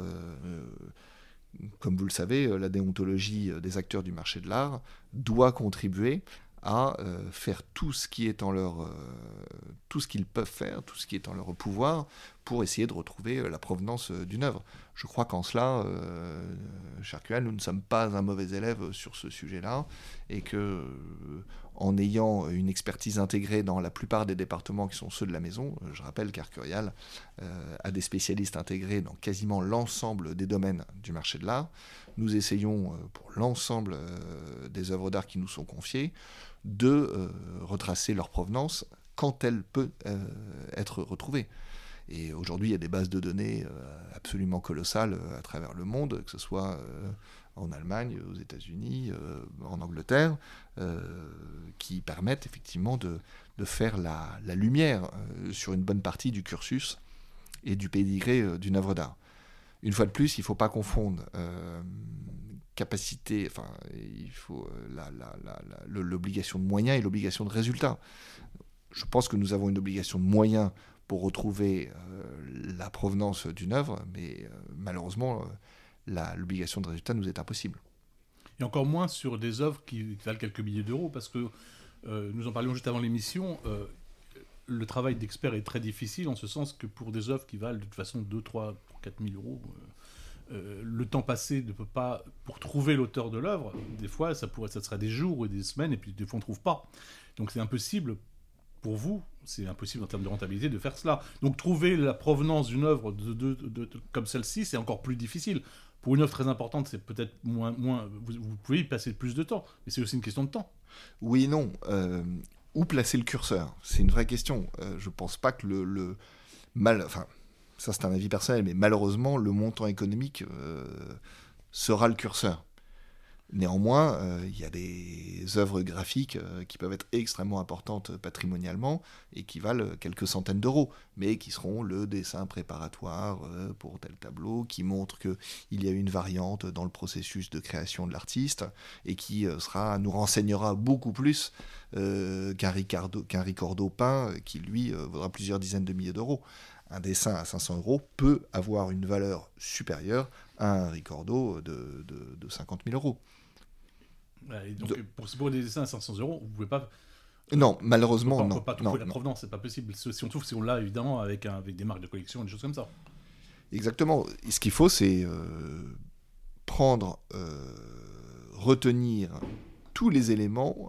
comme vous le savez, la déontologie des acteurs du marché de l'art doit contribuer à faire tout ce qui est tout ce qu'ils peuvent faire, tout ce qui est en leur pouvoir pour essayer de retrouver la provenance d'une œuvre. Je crois qu'en cela, cher Cual, nous ne sommes pas un mauvais élève sur ce sujet-là, et que en ayant une expertise intégrée dans la plupart des départements qui sont ceux de la maison, je rappelle qu'Arcurial a des spécialistes intégrés dans quasiment l'ensemble des domaines du marché de l'art. Nous essayons, pour l'ensemble des œuvres d'art qui nous sont confiées, de retracer leur provenance quand elle peut être retrouvée. Et aujourd'hui, il y a des bases de données absolument colossales à travers le monde, que ce soit en Allemagne, aux États-Unis, en Angleterre, qui permettent effectivement de faire la lumière sur une bonne partie du cursus et du pédigré d'une œuvre d'art. Une fois de plus, il ne faut pas confondre capacité, enfin, il faut l'obligation de moyens et l'obligation de résultat. Je pense que nous avons une obligation de moyens pour retrouver la provenance d'une œuvre, mais malheureusement, l'obligation de résultat nous est impossible. Et encore moins sur des œuvres qui valent quelques milliers d'euros, parce que nous en parlions juste avant l'émission, le travail d'expert est très difficile, en ce sens que pour des œuvres qui valent de toute façon 2, 3, 4 000 euros, le temps passé ne peut pas... Pour trouver l'auteur de l'œuvre, des fois, ça serait des jours et des semaines, et puis des fois, on ne trouve pas. Donc c'est impossible pour vous, c'est impossible en termes de rentabilité de faire cela. Donc trouver la provenance d'une œuvre comme celle-ci, c'est encore plus difficile. Pour une œuvre très importante, c'est peut-être moins vous pouvez y passer plus de temps, mais c'est aussi une question de temps. Oui et non. Où placer le curseur ? C'est une vraie question. Je ne pense pas que enfin, ça c'est un avis personnel, mais malheureusement, le montant économique sera le curseur. Néanmoins, il y a des œuvres graphiques qui peuvent être extrêmement importantes patrimonialement et qui valent quelques centaines d'euros, mais qui seront le dessin préparatoire pour tel tableau, qui montre qu'il y a une variante dans le processus de création de l'artiste et qui nous renseignera beaucoup plus qu'un Ricordo peint qui, lui, vaudra plusieurs dizaines de milliers d'euros. Un dessin à 500 euros peut avoir une valeur supérieure à un Ricordo de 50 000 euros. Et donc, pour des dessins à 500 euros, vous ne pouvez pas... Non, malheureusement, non. On ne peut pas trouver la provenance, c'est pas possible. Si on l'a, évidemment, avec des marques de collection et des choses comme ça. Exactement. Et ce qu'il faut, c'est retenir tous les éléments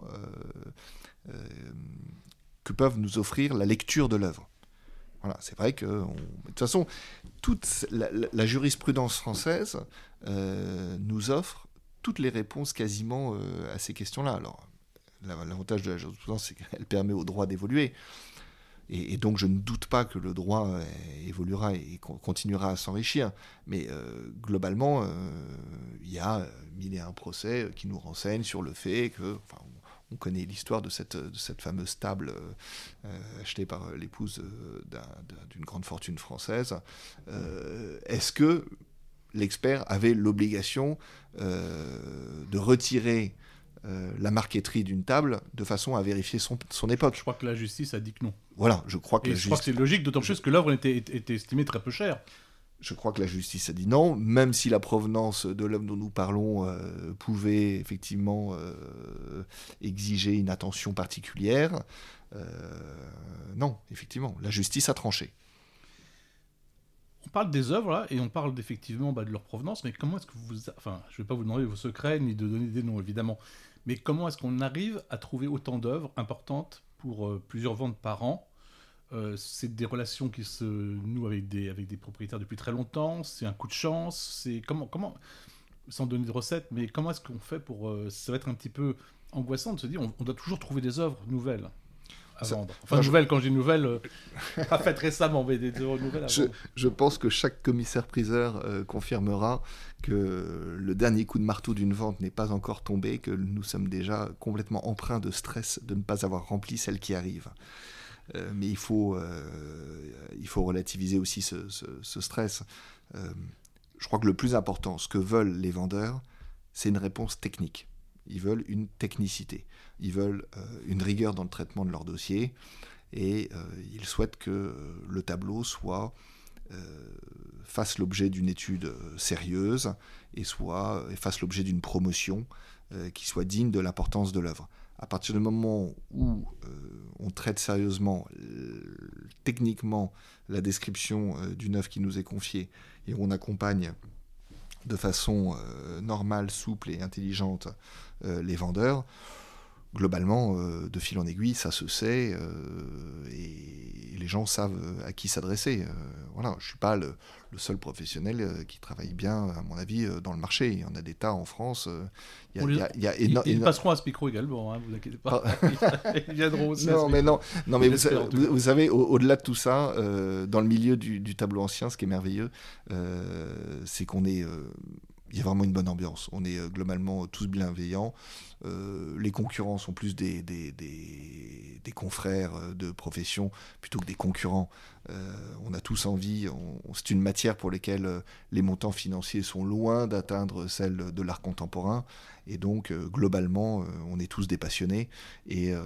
que peuvent nous offrir la lecture de l'œuvre. Voilà, c'est vrai que, de toute façon, toute la jurisprudence française nous offre toutes les réponses quasiment à ces questions-là. Alors, l'avantage de la jurisprudence, c'est qu'elle permet au droit d'évoluer. Et donc, je ne doute pas que le droit évoluera et continuera à s'enrichir. Mais globalement, il y a 1001 procès qui nous renseignent sur le fait que... Enfin, on connaît l'histoire de cette fameuse table achetée par l'épouse d'une grande fortune française. Est-ce que l'expert avait l'obligation de retirer la marqueterie d'une table de façon à vérifier son époque ? Je crois que la justice a dit que non. Voilà, je crois que je crois que c'est logique, d'autant plus que l'œuvre était estimée très peu chère. Je crois que la justice a dit non, même si la provenance de l'œuvre dont nous parlons pouvait effectivement exiger une attention particulière. Non, effectivement, la justice a tranché. On parle des œuvres, là, et on parle effectivement de leur provenance, mais comment est-ce que vous... Enfin, je ne vais pas vous demander vos secrets, ni de donner des noms, évidemment, mais comment est-ce qu'on arrive à trouver autant d'œuvres importantes pour plusieurs ventes par an ? C'est des relations qui se nouent avec des propriétaires depuis très longtemps, c'est un coup de chance, c'est comment sans donner de recettes, mais comment est-ce qu'on fait pour... ça va être un petit peu angoissant de se dire on doit toujours trouver des œuvres nouvelles à vendre. Enfin, nouvelles, quand je dis nouvelles, pas faites récemment, mais des œuvres nouvelles à vendre. Je pense que chaque commissaire-priseur confirmera que le dernier coup de marteau d'une vente n'est pas encore tombé, que nous sommes déjà complètement empreints de stress de ne pas avoir rempli celle qui arrive. Mais il faut relativiser aussi ce stress. Je crois que le plus important, ce que veulent les vendeurs, c'est une réponse technique. Ils veulent une technicité. Ils veulent une rigueur dans le traitement de leur dossier. Et ils souhaitent que le tableau fasse l'objet d'une étude sérieuse et fasse l'objet d'une promotion qui soit digne de l'importance de l'œuvre. À partir du moment où on traite sérieusement, techniquement, la description d'une œuvre qui nous est confiée et on accompagne de façon normale, souple et intelligente les vendeurs, globalement, de fil en aiguille, ça se sait et les gens savent à qui s'adresser. Voilà, je ne suis pas le seul professionnel qui travaille bien, à mon avis, dans le marché. Il y en a des tas en France. Ils passeront à ce micro également, hein, vous inquiétez pas. Ils viendront aussi. Non, mais vous savez, au-delà de tout ça, dans le milieu du tableau ancien, ce qui est merveilleux, c'est qu'on est... y a vraiment une bonne ambiance. On est globalement tous bienveillants. Les concurrents sont plus des confrères de profession plutôt que des concurrents. On a tous envie, c'est une matière pour laquelle les montants financiers sont loin d'atteindre celle de l'art contemporain. Et donc, globalement, on est tous des passionnés et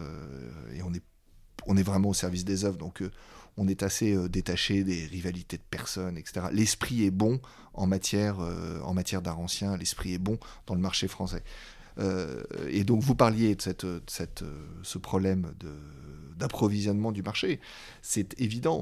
on est vraiment au service des œuvres. Donc, on est assez détaché des rivalités de personnes, etc. L'esprit est bon en matière d'art ancien, l'esprit est bon dans le marché français. Et donc vous parliez de ce problème d'approvisionnement du marché. C'est évident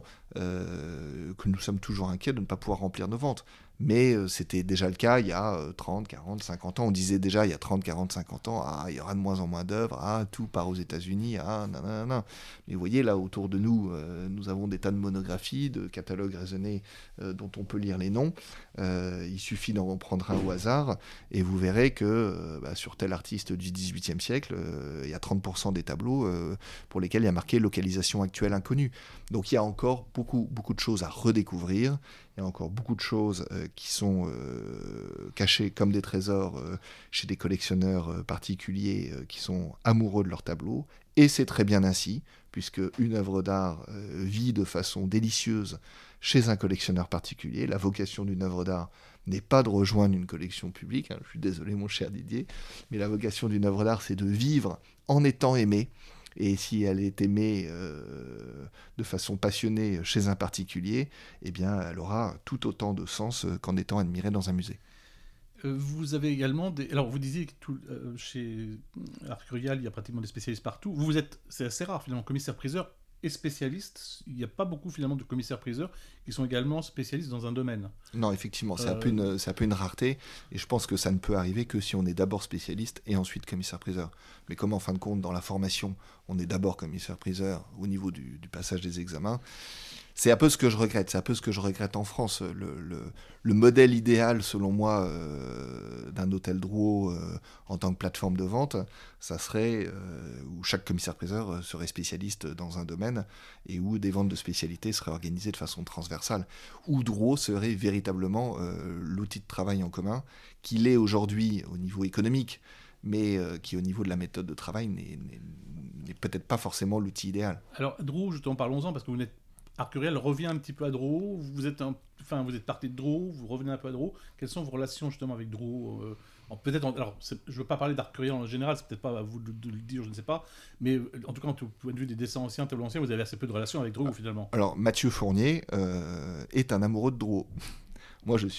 que nous sommes toujours inquiets de ne pas pouvoir remplir nos ventes. Mais c'était déjà le cas il y a 30, 40, 50 ans. On disait déjà il y a 30, 40, 50 ans, il y aura de moins en moins d'œuvres, tout part aux États-Unis, nanana. Mais vous voyez, là, autour de nous, nous avons des tas de monographies, de catalogues raisonnés dont on peut lire les noms. Il suffit d'en prendre un au hasard, et vous verrez que sur tel artiste du XVIIIe siècle, il y a 30% des tableaux pour lesquels il y a marqué localisation actuelle inconnue. Donc il y a encore beaucoup de choses à redécouvrir. Il y a encore beaucoup de choses qui sont cachées comme des trésors chez des collectionneurs particuliers qui sont amoureux de leurs tableaux. Et c'est très bien ainsi, puisque une œuvre d'art vit de façon délicieuse chez un collectionneur particulier. La vocation d'une œuvre d'art n'est pas de rejoindre une collection publique. Je suis désolé, mon cher Didier, mais la vocation d'une œuvre d'art, c'est de vivre en étant aimé. Et si elle est aimée de façon passionnée chez un particulier, eh bien, elle aura tout autant de sens qu'en étant admirée dans un musée. Vous avez également des... Alors, vous disiez que chez Arcurial, il y a pratiquement des spécialistes partout. C'est assez rare, finalement, commissaire-priseur et spécialiste. Il n'y a pas beaucoup, finalement, de commissaires-priseurs qui sont également spécialistes dans un domaine. Non, effectivement, c'est un peu une rareté. Et je pense que ça ne peut arriver que si on est d'abord spécialiste et ensuite commissaire-priseur. Mais comme, en fin de compte, dans la formation, on est d'abord commissaire-priseur au niveau du passage des examens, c'est un peu ce que je regrette. C'est un peu ce que je regrette en France. Le modèle idéal, selon moi, d'un hôtel Drouot en tant que plateforme de vente, ça serait où chaque commissaire-priseur serait spécialiste dans un domaine et où des ventes de spécialités seraient organisées de façon transversale. Où Drouot serait véritablement l'outil de travail en commun qu'il est aujourd'hui au niveau économique, mais qui au niveau de la méthode de travail n'est peut-être pas forcément l'outil idéal. Alors, Drouot, justement, parlons-en, parce que Arcurial revient un petit peu à Drouot, vous êtes parti de Drouot, vous revenez un peu à Drouot. Quelles sont vos relations justement avec Drouot alors, je ne veux pas parler d'Arcurial en général, c'est peut-être pas à vous de le dire, je ne sais pas, mais en tout cas, au point de vue des dessins anciens, tableaux anciens, vous avez assez peu de relations avec Drouot finalement. Alors, Mathieu Fournier est un amoureux de Drouot. Moi, je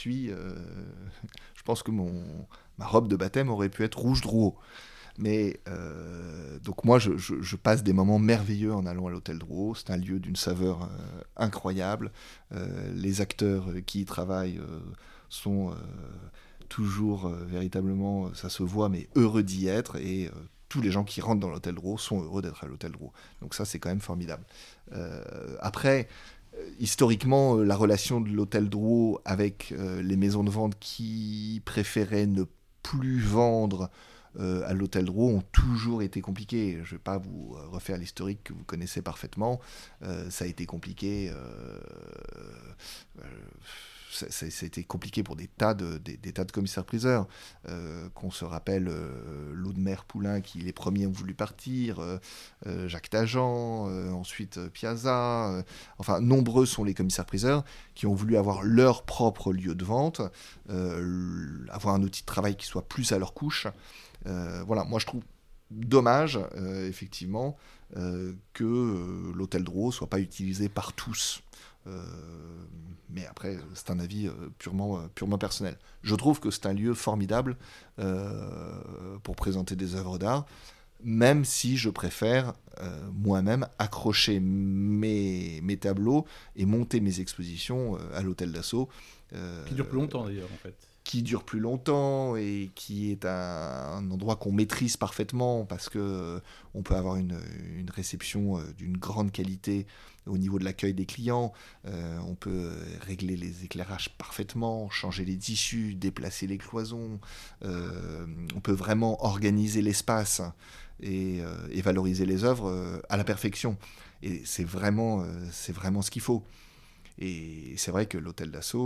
pense que ma robe de baptême aurait pu être rouge Drouot. Mais donc moi, je passe des moments merveilleux en allant à l'hôtel Drouot. C'est un lieu d'une saveur incroyable. Les acteurs qui y travaillent sont toujours véritablement, ça se voit, mais heureux d'y être. Et tous les gens qui rentrent dans l'hôtel Drouot sont heureux d'être à l'hôtel Drouot. Donc ça, c'est quand même formidable. Après, historiquement, la relation de l'hôtel Drouot avec les maisons de vente qui préféraient ne plus vendre à l'hôtel Drouot ont toujours été compliquées. Je ne vais pas vous refaire l'historique que vous connaissez parfaitement. Ça a été compliqué. Ça a été compliqué pour des tas de commissaires-priseurs. Qu'on se rappelle Laudemer Poulain qui les premiers ont voulu partir, Jacques Tajan, ensuite Piazza. Enfin, nombreux sont les commissaires-priseurs qui ont voulu avoir leur propre lieu de vente, avoir un outil de travail qui soit plus à leur couche. Voilà, moi je trouve dommage, effectivement, que l'hôtel Drouot ne soit pas utilisé par tous. Mais après, c'est un avis purement personnel. Je trouve que c'est un lieu formidable pour présenter des œuvres d'art, même si je préfère moi-même accrocher mes tableaux et monter mes expositions à l'hôtel Dassault. Qui dure plus longtemps d'ailleurs, en fait. Qui dure plus longtemps et qui est un endroit qu'on maîtrise parfaitement parce que on peut avoir une réception d'une grande qualité au niveau de l'accueil des clients. On peut régler les éclairages parfaitement, changer les tissus, déplacer les cloisons. On peut vraiment organiser l'espace et valoriser les œuvres à la perfection. Et c'est vraiment ce qu'il faut. Et c'est vrai que l'hôtel Dassault,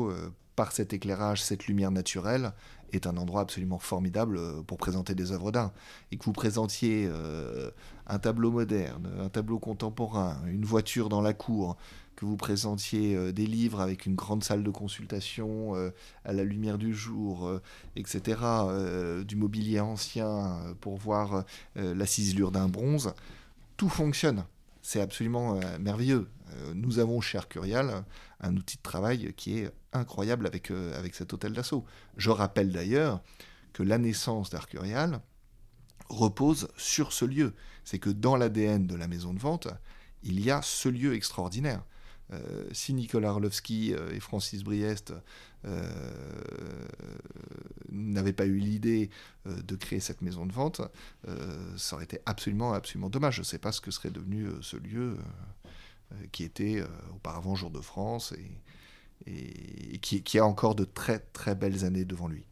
par cet éclairage, cette lumière naturelle, est un endroit absolument formidable pour présenter des œuvres d'art. Et que vous présentiez un tableau moderne, un tableau contemporain, une voiture dans la cour, que vous présentiez des livres avec une grande salle de consultation à la lumière du jour, etc., du mobilier ancien pour voir la ciselure d'un bronze, tout fonctionne. C'est absolument merveilleux. Nous avons chez Arcurial un outil de travail qui est incroyable avec cet hôtel d'assaut. Je rappelle d'ailleurs que la naissance d'Arcurial repose sur ce lieu. C'est que dans l'ADN de la maison de vente, il y a ce lieu extraordinaire. Si Nicolas Arlovski et Francis Briest n'avaient pas eu l'idée de créer cette maison de vente, ça aurait été absolument, absolument dommage. Je ne sais pas ce que serait devenu ce lieu qui était auparavant Jour de France et qui a encore de très, très belles années devant lui.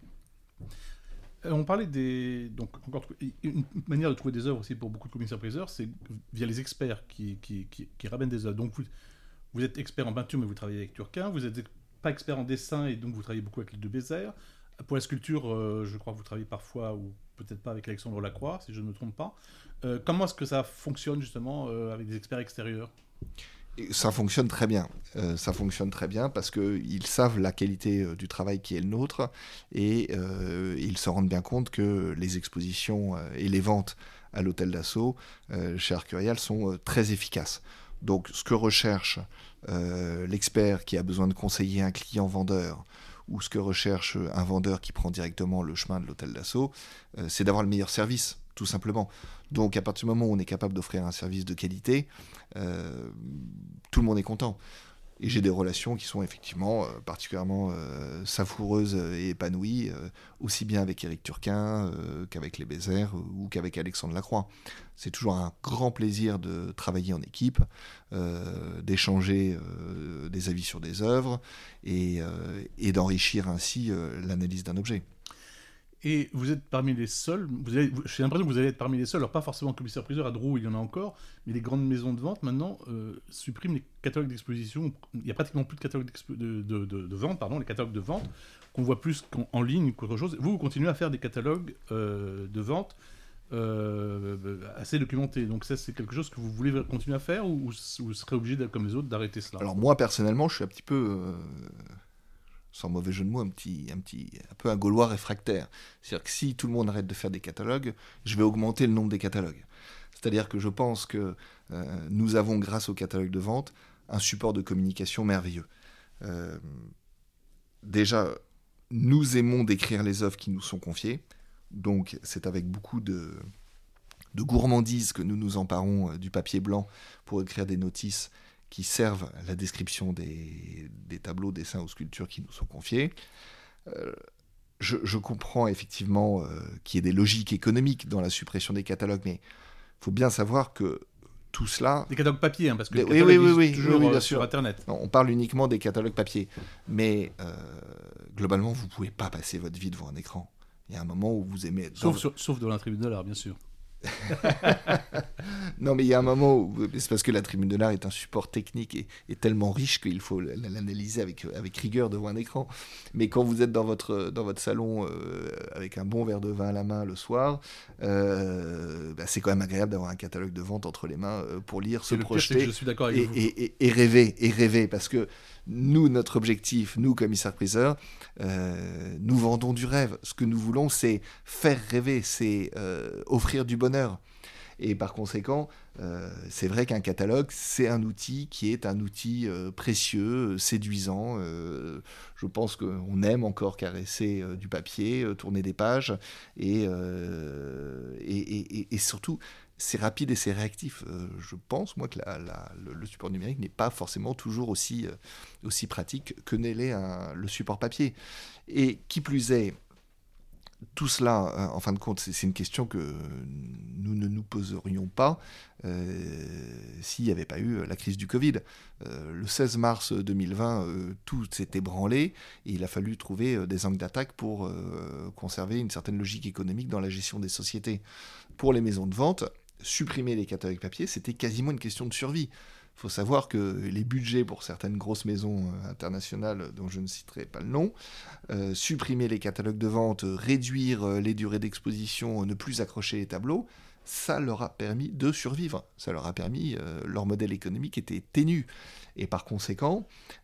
On parlait donc encore une manière de trouver des œuvres aussi pour beaucoup de commissaires-priseurs, c'est via les experts qui ramènent des œuvres. Donc vous êtes expert en peinture, mais vous travaillez avec Turquin. Vous n'êtes pas expert en dessin, et donc vous travaillez beaucoup avec les de Bézère. Pour la sculpture, je crois que vous travaillez parfois, ou peut-être pas, avec Alexandre Lacroix, si je ne me trompe pas. Comment est-ce que ça fonctionne, justement, avec des experts extérieurs ? Ça fonctionne très bien. Ça fonctionne très bien parce qu'ils savent la qualité du travail qui est le nôtre et ils se rendent bien compte que les expositions et les ventes à l'hôtel d'assaut chez Arcurial sont très efficaces. Donc ce que recherche l'expert qui a besoin de conseiller un client vendeur ou ce que recherche un vendeur qui prend directement le chemin de l'hôtel d'assaut, c'est d'avoir le meilleur service, tout simplement. Donc à partir du moment où on est capable d'offrir un service de qualité, tout le monde est content. Et j'ai des relations qui sont effectivement particulièrement savoureuses et épanouies, aussi bien avec Éric Turquin qu'avec les Bézère ou qu'avec Alexandre Lacroix. C'est toujours un grand plaisir de travailler en équipe, d'échanger des avis sur des œuvres et d'enrichir ainsi l'analyse d'un objet. Et vous êtes parmi les seuls, j'ai l'impression que vous allez être parmi les seuls, alors pas forcément commissaire-priseur, à Drou il y en a encore, mais les grandes maisons de vente maintenant suppriment les catalogues d'exposition. Il n'y a pratiquement plus de catalogues de vente, les catalogues de vente, qu'on voit plus en ligne qu'autre chose. Vous continuez à faire des catalogues de vente assez documentés, donc ça c'est quelque chose que vous voulez continuer à faire ou vous serez obligé, comme les autres, d'arrêter cela ? Alors moi personnellement, je suis un petit peu... sans mauvais jeu de mots, un peu un Gaulois réfractaire. C'est-à-dire que si tout le monde arrête de faire des catalogues, je vais augmenter le nombre des catalogues. C'est-à-dire que je pense que nous avons, grâce au catalogue de vente, un support de communication merveilleux. Déjà, nous aimons décrire les œuvres qui nous sont confiées, donc c'est avec beaucoup de gourmandise que nous nous emparons du papier blanc pour écrire des notices qui servent à la description des tableaux, dessins ou sculptures qui nous sont confiés. Je comprends effectivement qu'il y ait des logiques économiques dans la suppression des catalogues, mais il faut bien savoir que tout cela... Des catalogues papier, parce que les catalogues existent toujours bien sûr sur Internet. Non, on parle uniquement des catalogues papier, mais globalement, vous ne pouvez pas passer votre vie devant un écran. Il y a un moment où vous aimez... Sauf devant la Tribune de l'Art, bien sûr. Non, mais il y a un moment où c'est parce que la Tribune de l'Art est un support technique et tellement riche qu'il faut l'analyser avec rigueur devant un écran. Mais quand vous êtes dans votre salon avec un bon verre de vin à la main le soir, c'est quand même agréable d'avoir un catalogue de vente entre les mains pour lire, se projeter je suis d'accord avec vous. Et rêver parce que nous, notre objectif, nous commissaires-priseurs, nous vendons du rêve. Ce que nous voulons, c'est faire rêver, c'est offrir du bonheur. Et par conséquent, c'est vrai qu'un catalogue, c'est un outil qui est un outil précieux, séduisant. Je pense qu'on aime encore caresser du papier, tourner des pages, et surtout, c'est rapide et c'est réactif. Je pense, moi, que le support numérique n'est pas forcément toujours aussi pratique que n'est le support papier. Et qui plus est, tout cela, en fin de compte, c'est une question que nous ne nous poserions pas s'il n'y avait pas eu la crise du Covid. Le 16 mars 2020, tout s'est ébranlé et il a fallu trouver des angles d'attaque pour conserver une certaine logique économique dans la gestion des sociétés. Pour les maisons de vente, supprimer les catalogues papier, c'était quasiment une question de survie. Il faut savoir que les budgets pour certaines grosses maisons internationales, dont je ne citerai pas le nom, supprimer les catalogues de vente, réduire les durées d'exposition, ne plus accrocher les tableaux, ça leur a permis de survivre. Ça leur a permis, leur modèle économique était ténu. Et par conséquent,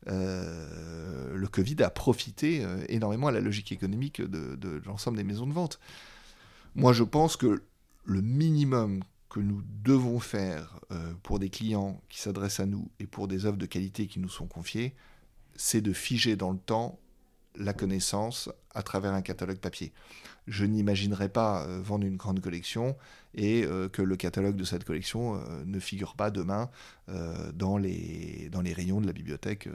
le Covid a profité énormément à la logique économique de l'ensemble des maisons de vente. Moi, je pense que le minimum que nous devons faire pour des clients qui s'adressent à nous et pour des œuvres de qualité qui nous sont confiées, c'est de figer dans le temps la connaissance à travers un catalogue papier. Je n'imaginerais pas vendre une grande collection et que le catalogue de cette collection ne figure pas demain dans les rayons de la bibliothèque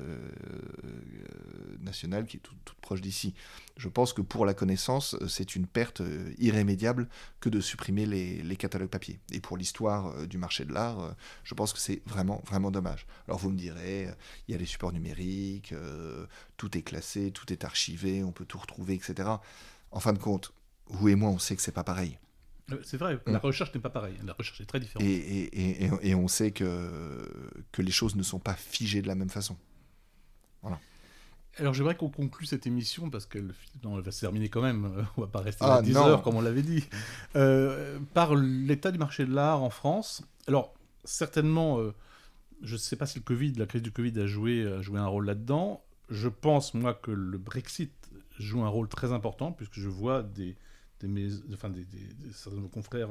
nationale qui est toute proche d'ici. Je pense que pour la connaissance, c'est une perte irrémédiable que de supprimer les catalogues papier. Et pour l'histoire du marché de l'art, je pense que c'est vraiment, vraiment dommage. Alors vous me direz, il y a les supports numériques, tout est classé, tout est archivé, on peut tout retrouver, etc. En fin de compte, vous et moi, on sait que c'est pas pareil. C'est vrai, la recherche n'est pas pareille. La recherche est très différente. Et on sait que les choses ne sont pas figées de la même façon. Voilà. Alors j'aimerais qu'on conclue cette émission, parce qu'elle va se terminer quand même, on va pas rester à 10 heures comme on l'avait dit, par l'état du marché de l'art en France. Alors certainement, je ne sais pas si la crise du Covid a joué un rôle là-dedans. Je pense, moi, que le Brexit joue un rôle très important, puisque je vois certains de nos confrères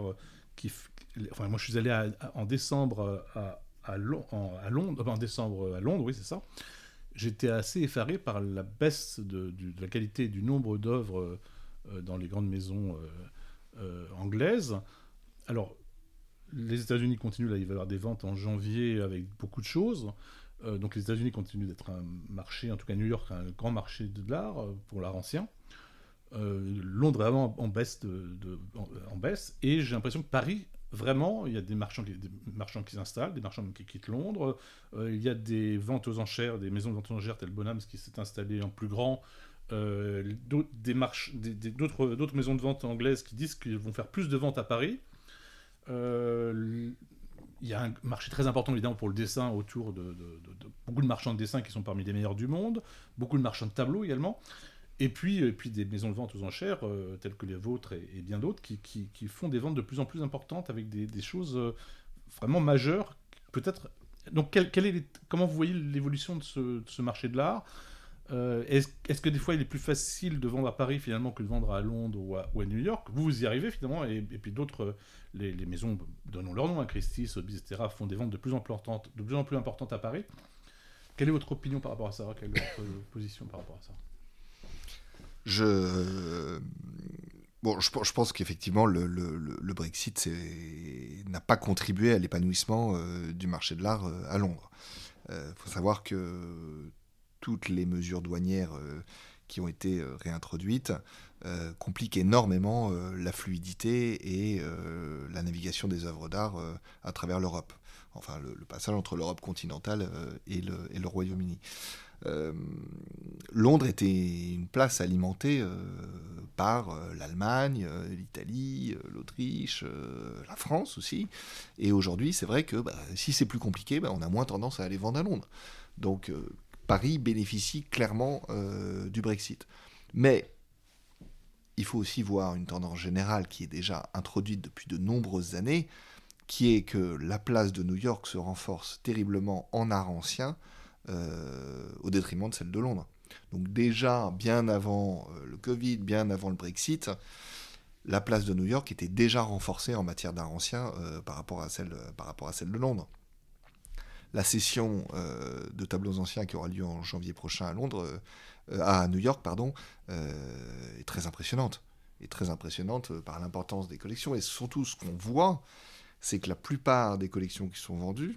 moi je suis allé en décembre à Londres, en décembre à Londres, oui c'est ça. J'étais assez effaré par la baisse de la qualité du nombre d'œuvres dans les grandes maisons anglaises. Alors, les États-Unis continuent, là, il va y avoir des ventes en janvier avec beaucoup de choses. Donc les États-Unis continuent d'être un marché, en tout cas New York, un grand marché de l'art pour l'art ancien. Londres est vraiment en baisse, en baisse, et j'ai l'impression que Paris, vraiment, il y a des marchands qui s'installent, des marchands qui quittent Londres, il y a des ventes aux enchères, des maisons de vente aux enchères telles Bonhams qui s'est installé en plus grand, d'autres maisons de vente anglaises qui disent qu'ils vont faire plus de ventes à Paris. Il y a un marché très important évidemment pour le dessin autour de beaucoup de marchands de dessin qui sont parmi les meilleurs du monde, beaucoup de marchands de tableaux également. Et puis des maisons de vente aux enchères, telles que les vôtres et bien d'autres, qui font des ventes de plus en plus importantes avec des choses vraiment majeures. Peut-être. Donc, comment vous voyez l'évolution de ce marché de l'art ? Est-ce que des fois il est plus facile de vendre à Paris finalement que de vendre à Londres ou à New York ? Vous y arrivez finalement, et puis d'autres, les maisons, donnons leur nom, Christie, Sotheby's, etc., font des ventes de plus en plus importantes à Paris. Quelle est votre opinion par rapport à ça ? Quelle est votre position par rapport à ça ? Je pense qu'effectivement, le Brexit n'a pas contribué à l'épanouissement du marché de l'art à Londres. Faut savoir que toutes les mesures douanières qui ont été réintroduites compliquent énormément la fluidité et la navigation des œuvres d'art à travers l'Europe. Enfin, le passage entre l'Europe continentale et le Royaume-Uni. Londres était une place alimentée par l'Allemagne, l'Italie, l'Autriche, la France aussi. Et aujourd'hui, c'est vrai que si c'est plus compliqué, on a moins tendance à aller vendre à Londres. Donc Paris bénéficie clairement du Brexit. Mais il faut aussi voir une tendance générale qui est déjà introduite depuis de nombreuses années, qui est que la place de New York se renforce terriblement en art ancien, au détriment de celle de Londres. Donc déjà, bien avant le Covid, bien avant le Brexit, la place de New York était déjà renforcée en matière d'art ancien par rapport à celle de Londres. La session de tableaux anciens qui aura lieu en janvier prochain à New York, est très impressionnante. Et très impressionnante par l'importance des collections. Et surtout, ce qu'on voit, c'est que la plupart des collections qui sont vendues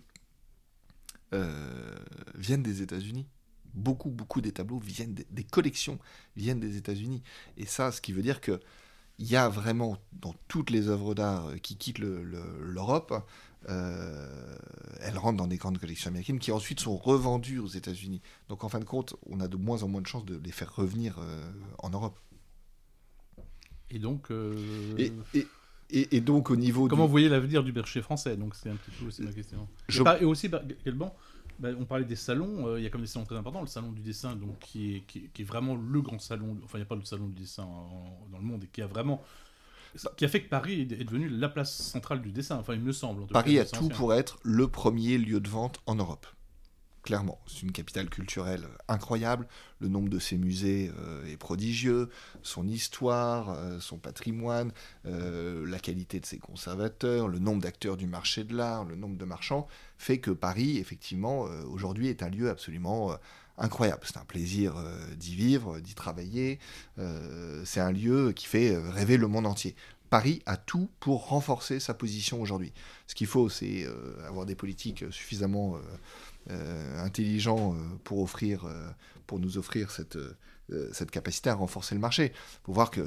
viennent des États-Unis. Beaucoup des tableaux des collections viennent des États-Unis. Et ça, ce qui veut dire que il y a vraiment, dans toutes les œuvres d'art qui quittent l'Europe, elles rentrent dans des grandes collections américaines qui ensuite sont revendues aux États-Unis. Donc en fin de compte, on a de moins en moins de chances de les faire revenir en Europe. Et donc... Et donc au niveau Comment vous voyez l'avenir du marché français? Donc c'est un petit peu aussi ma question. Et aussi, également, on parlait des salons, il y a comme des salons très importants, le salon du dessin, donc, qui est vraiment le grand salon, enfin il n'y a pas le salon du dessin dans le monde, et qui a fait que Paris est devenu la place centrale du dessin, enfin il me semble. Paris a tout pour être le premier lieu de vente en Europe. Clairement, c'est une capitale culturelle incroyable. Le nombre de ses musées est prodigieux. Son histoire, son patrimoine, la qualité de ses conservateurs, le nombre d'acteurs du marché de l'art, le nombre de marchands, fait que Paris, effectivement, aujourd'hui est un lieu absolument incroyable. C'est un plaisir d'y vivre, d'y travailler. C'est un lieu qui fait rêver le monde entier. Paris a tout pour renforcer sa position aujourd'hui. Ce qu'il faut, c'est avoir des politiques suffisamment intelligents pour nous offrir cette capacité à renforcer le marché. Il faut voir que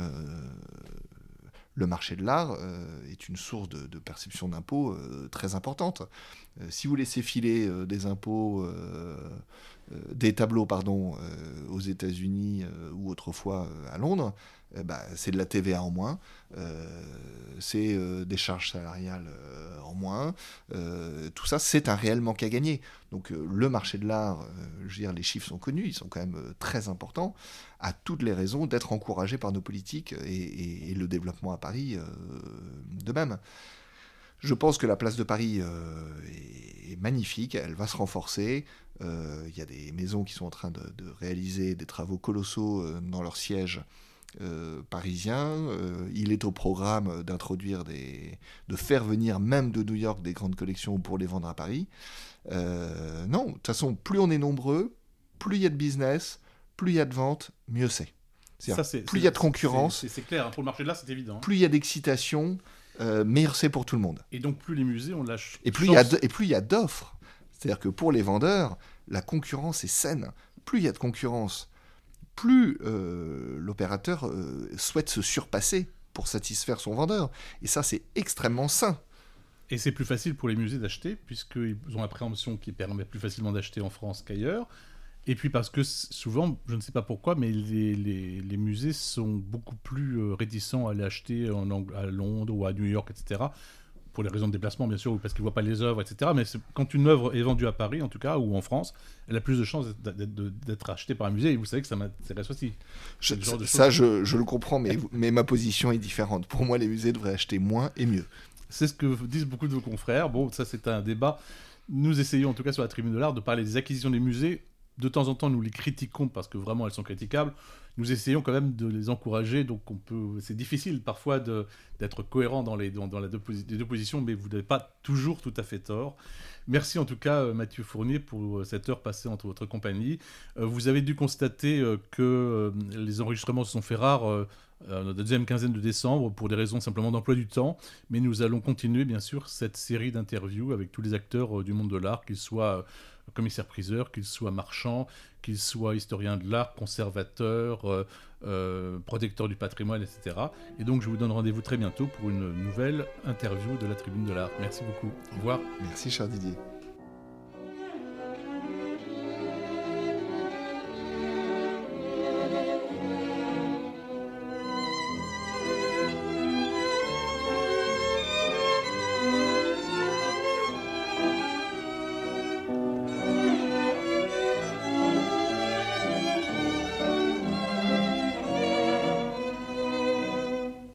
le marché de l'art est une source de perception d'impôts très importante. Si vous laissez filer des impôts, des tableaux, aux États-Unis ou autrefois à Londres, c'est de la TVA en moins, c'est des charges salariales en moins. Tout ça, c'est un réel manque à gagner. Donc le marché de l'art, je veux dire, les chiffres sont connus, ils sont quand même très importants, a toutes les raisons d'être encouragé par nos politiques et le développement à Paris de même. Je pense que la place de Paris est magnifique, elle va se renforcer. Il y a des maisons qui sont en train de réaliser des travaux colossaux dans leur siège parisien. Il est au programme de faire venir même de New York des grandes collections pour les vendre à Paris. Non, de toute façon, plus on est nombreux, plus il y a de business, plus il y a de ventes, mieux c'est. Plus il y a de concurrence, c'est clair, pour le marché de l'art, c'est évident. Plus il y a d'excitation, meilleur c'est pour tout le monde. Et donc plus les musées ont lâche. Et plus il y a d'offres. C'est-à-dire que pour les vendeurs, la concurrence est saine. Plus il y a de concurrence, plus l'opérateur souhaite se surpasser pour satisfaire son vendeur. Et ça, c'est extrêmement sain. Et c'est plus facile pour les musées d'acheter, puisqu'ils ont la préemption qui permet plus facilement d'acheter en France qu'ailleurs. Et puis parce que souvent, je ne sais pas pourquoi, mais les musées sont beaucoup plus réticents à aller acheter à Londres ou à New York, etc., pour les raisons de déplacement, bien sûr, ou parce qu'ils ne voient pas les œuvres, etc. Mais quand une œuvre est vendue à Paris, en tout cas, ou en France, elle a plus de chances d'être achetée par un musée. Et vous savez que ça m'intéresse aussi. Je le comprends, mais ma position est différente. Pour moi, les musées devraient acheter moins et mieux. C'est ce que disent beaucoup de vos confrères. Bon, ça, c'est un débat. Nous essayons, en tout cas sur la Tribune de l'Art, de parler des acquisitions des musées. De temps en temps, nous les critiquons parce que vraiment, elles sont critiquables. Nous essayons quand même de les encourager. Donc, c'est difficile parfois d'être cohérent dans les deux positions, mais vous n'avez pas toujours tout à fait tort. Merci en tout cas, Mathieu Fournier, pour cette heure passée entre votre compagnie. Vous avez dû constater que les enregistrements se sont fait rares la deuxième quinzaine de décembre pour des raisons simplement d'emploi du temps. Mais nous allons continuer, bien sûr, cette série d'interviews avec tous les acteurs du monde de l'art, qu'ils soient commissaires-priseurs, qu'ils soient marchands, qu'ils soient historiens de l'art, conservateurs, protecteurs du patrimoine, etc. Et donc, je vous donne rendez-vous très bientôt pour une nouvelle interview de la Tribune de l'Art. Merci beaucoup. Au revoir. Merci, cher Didier.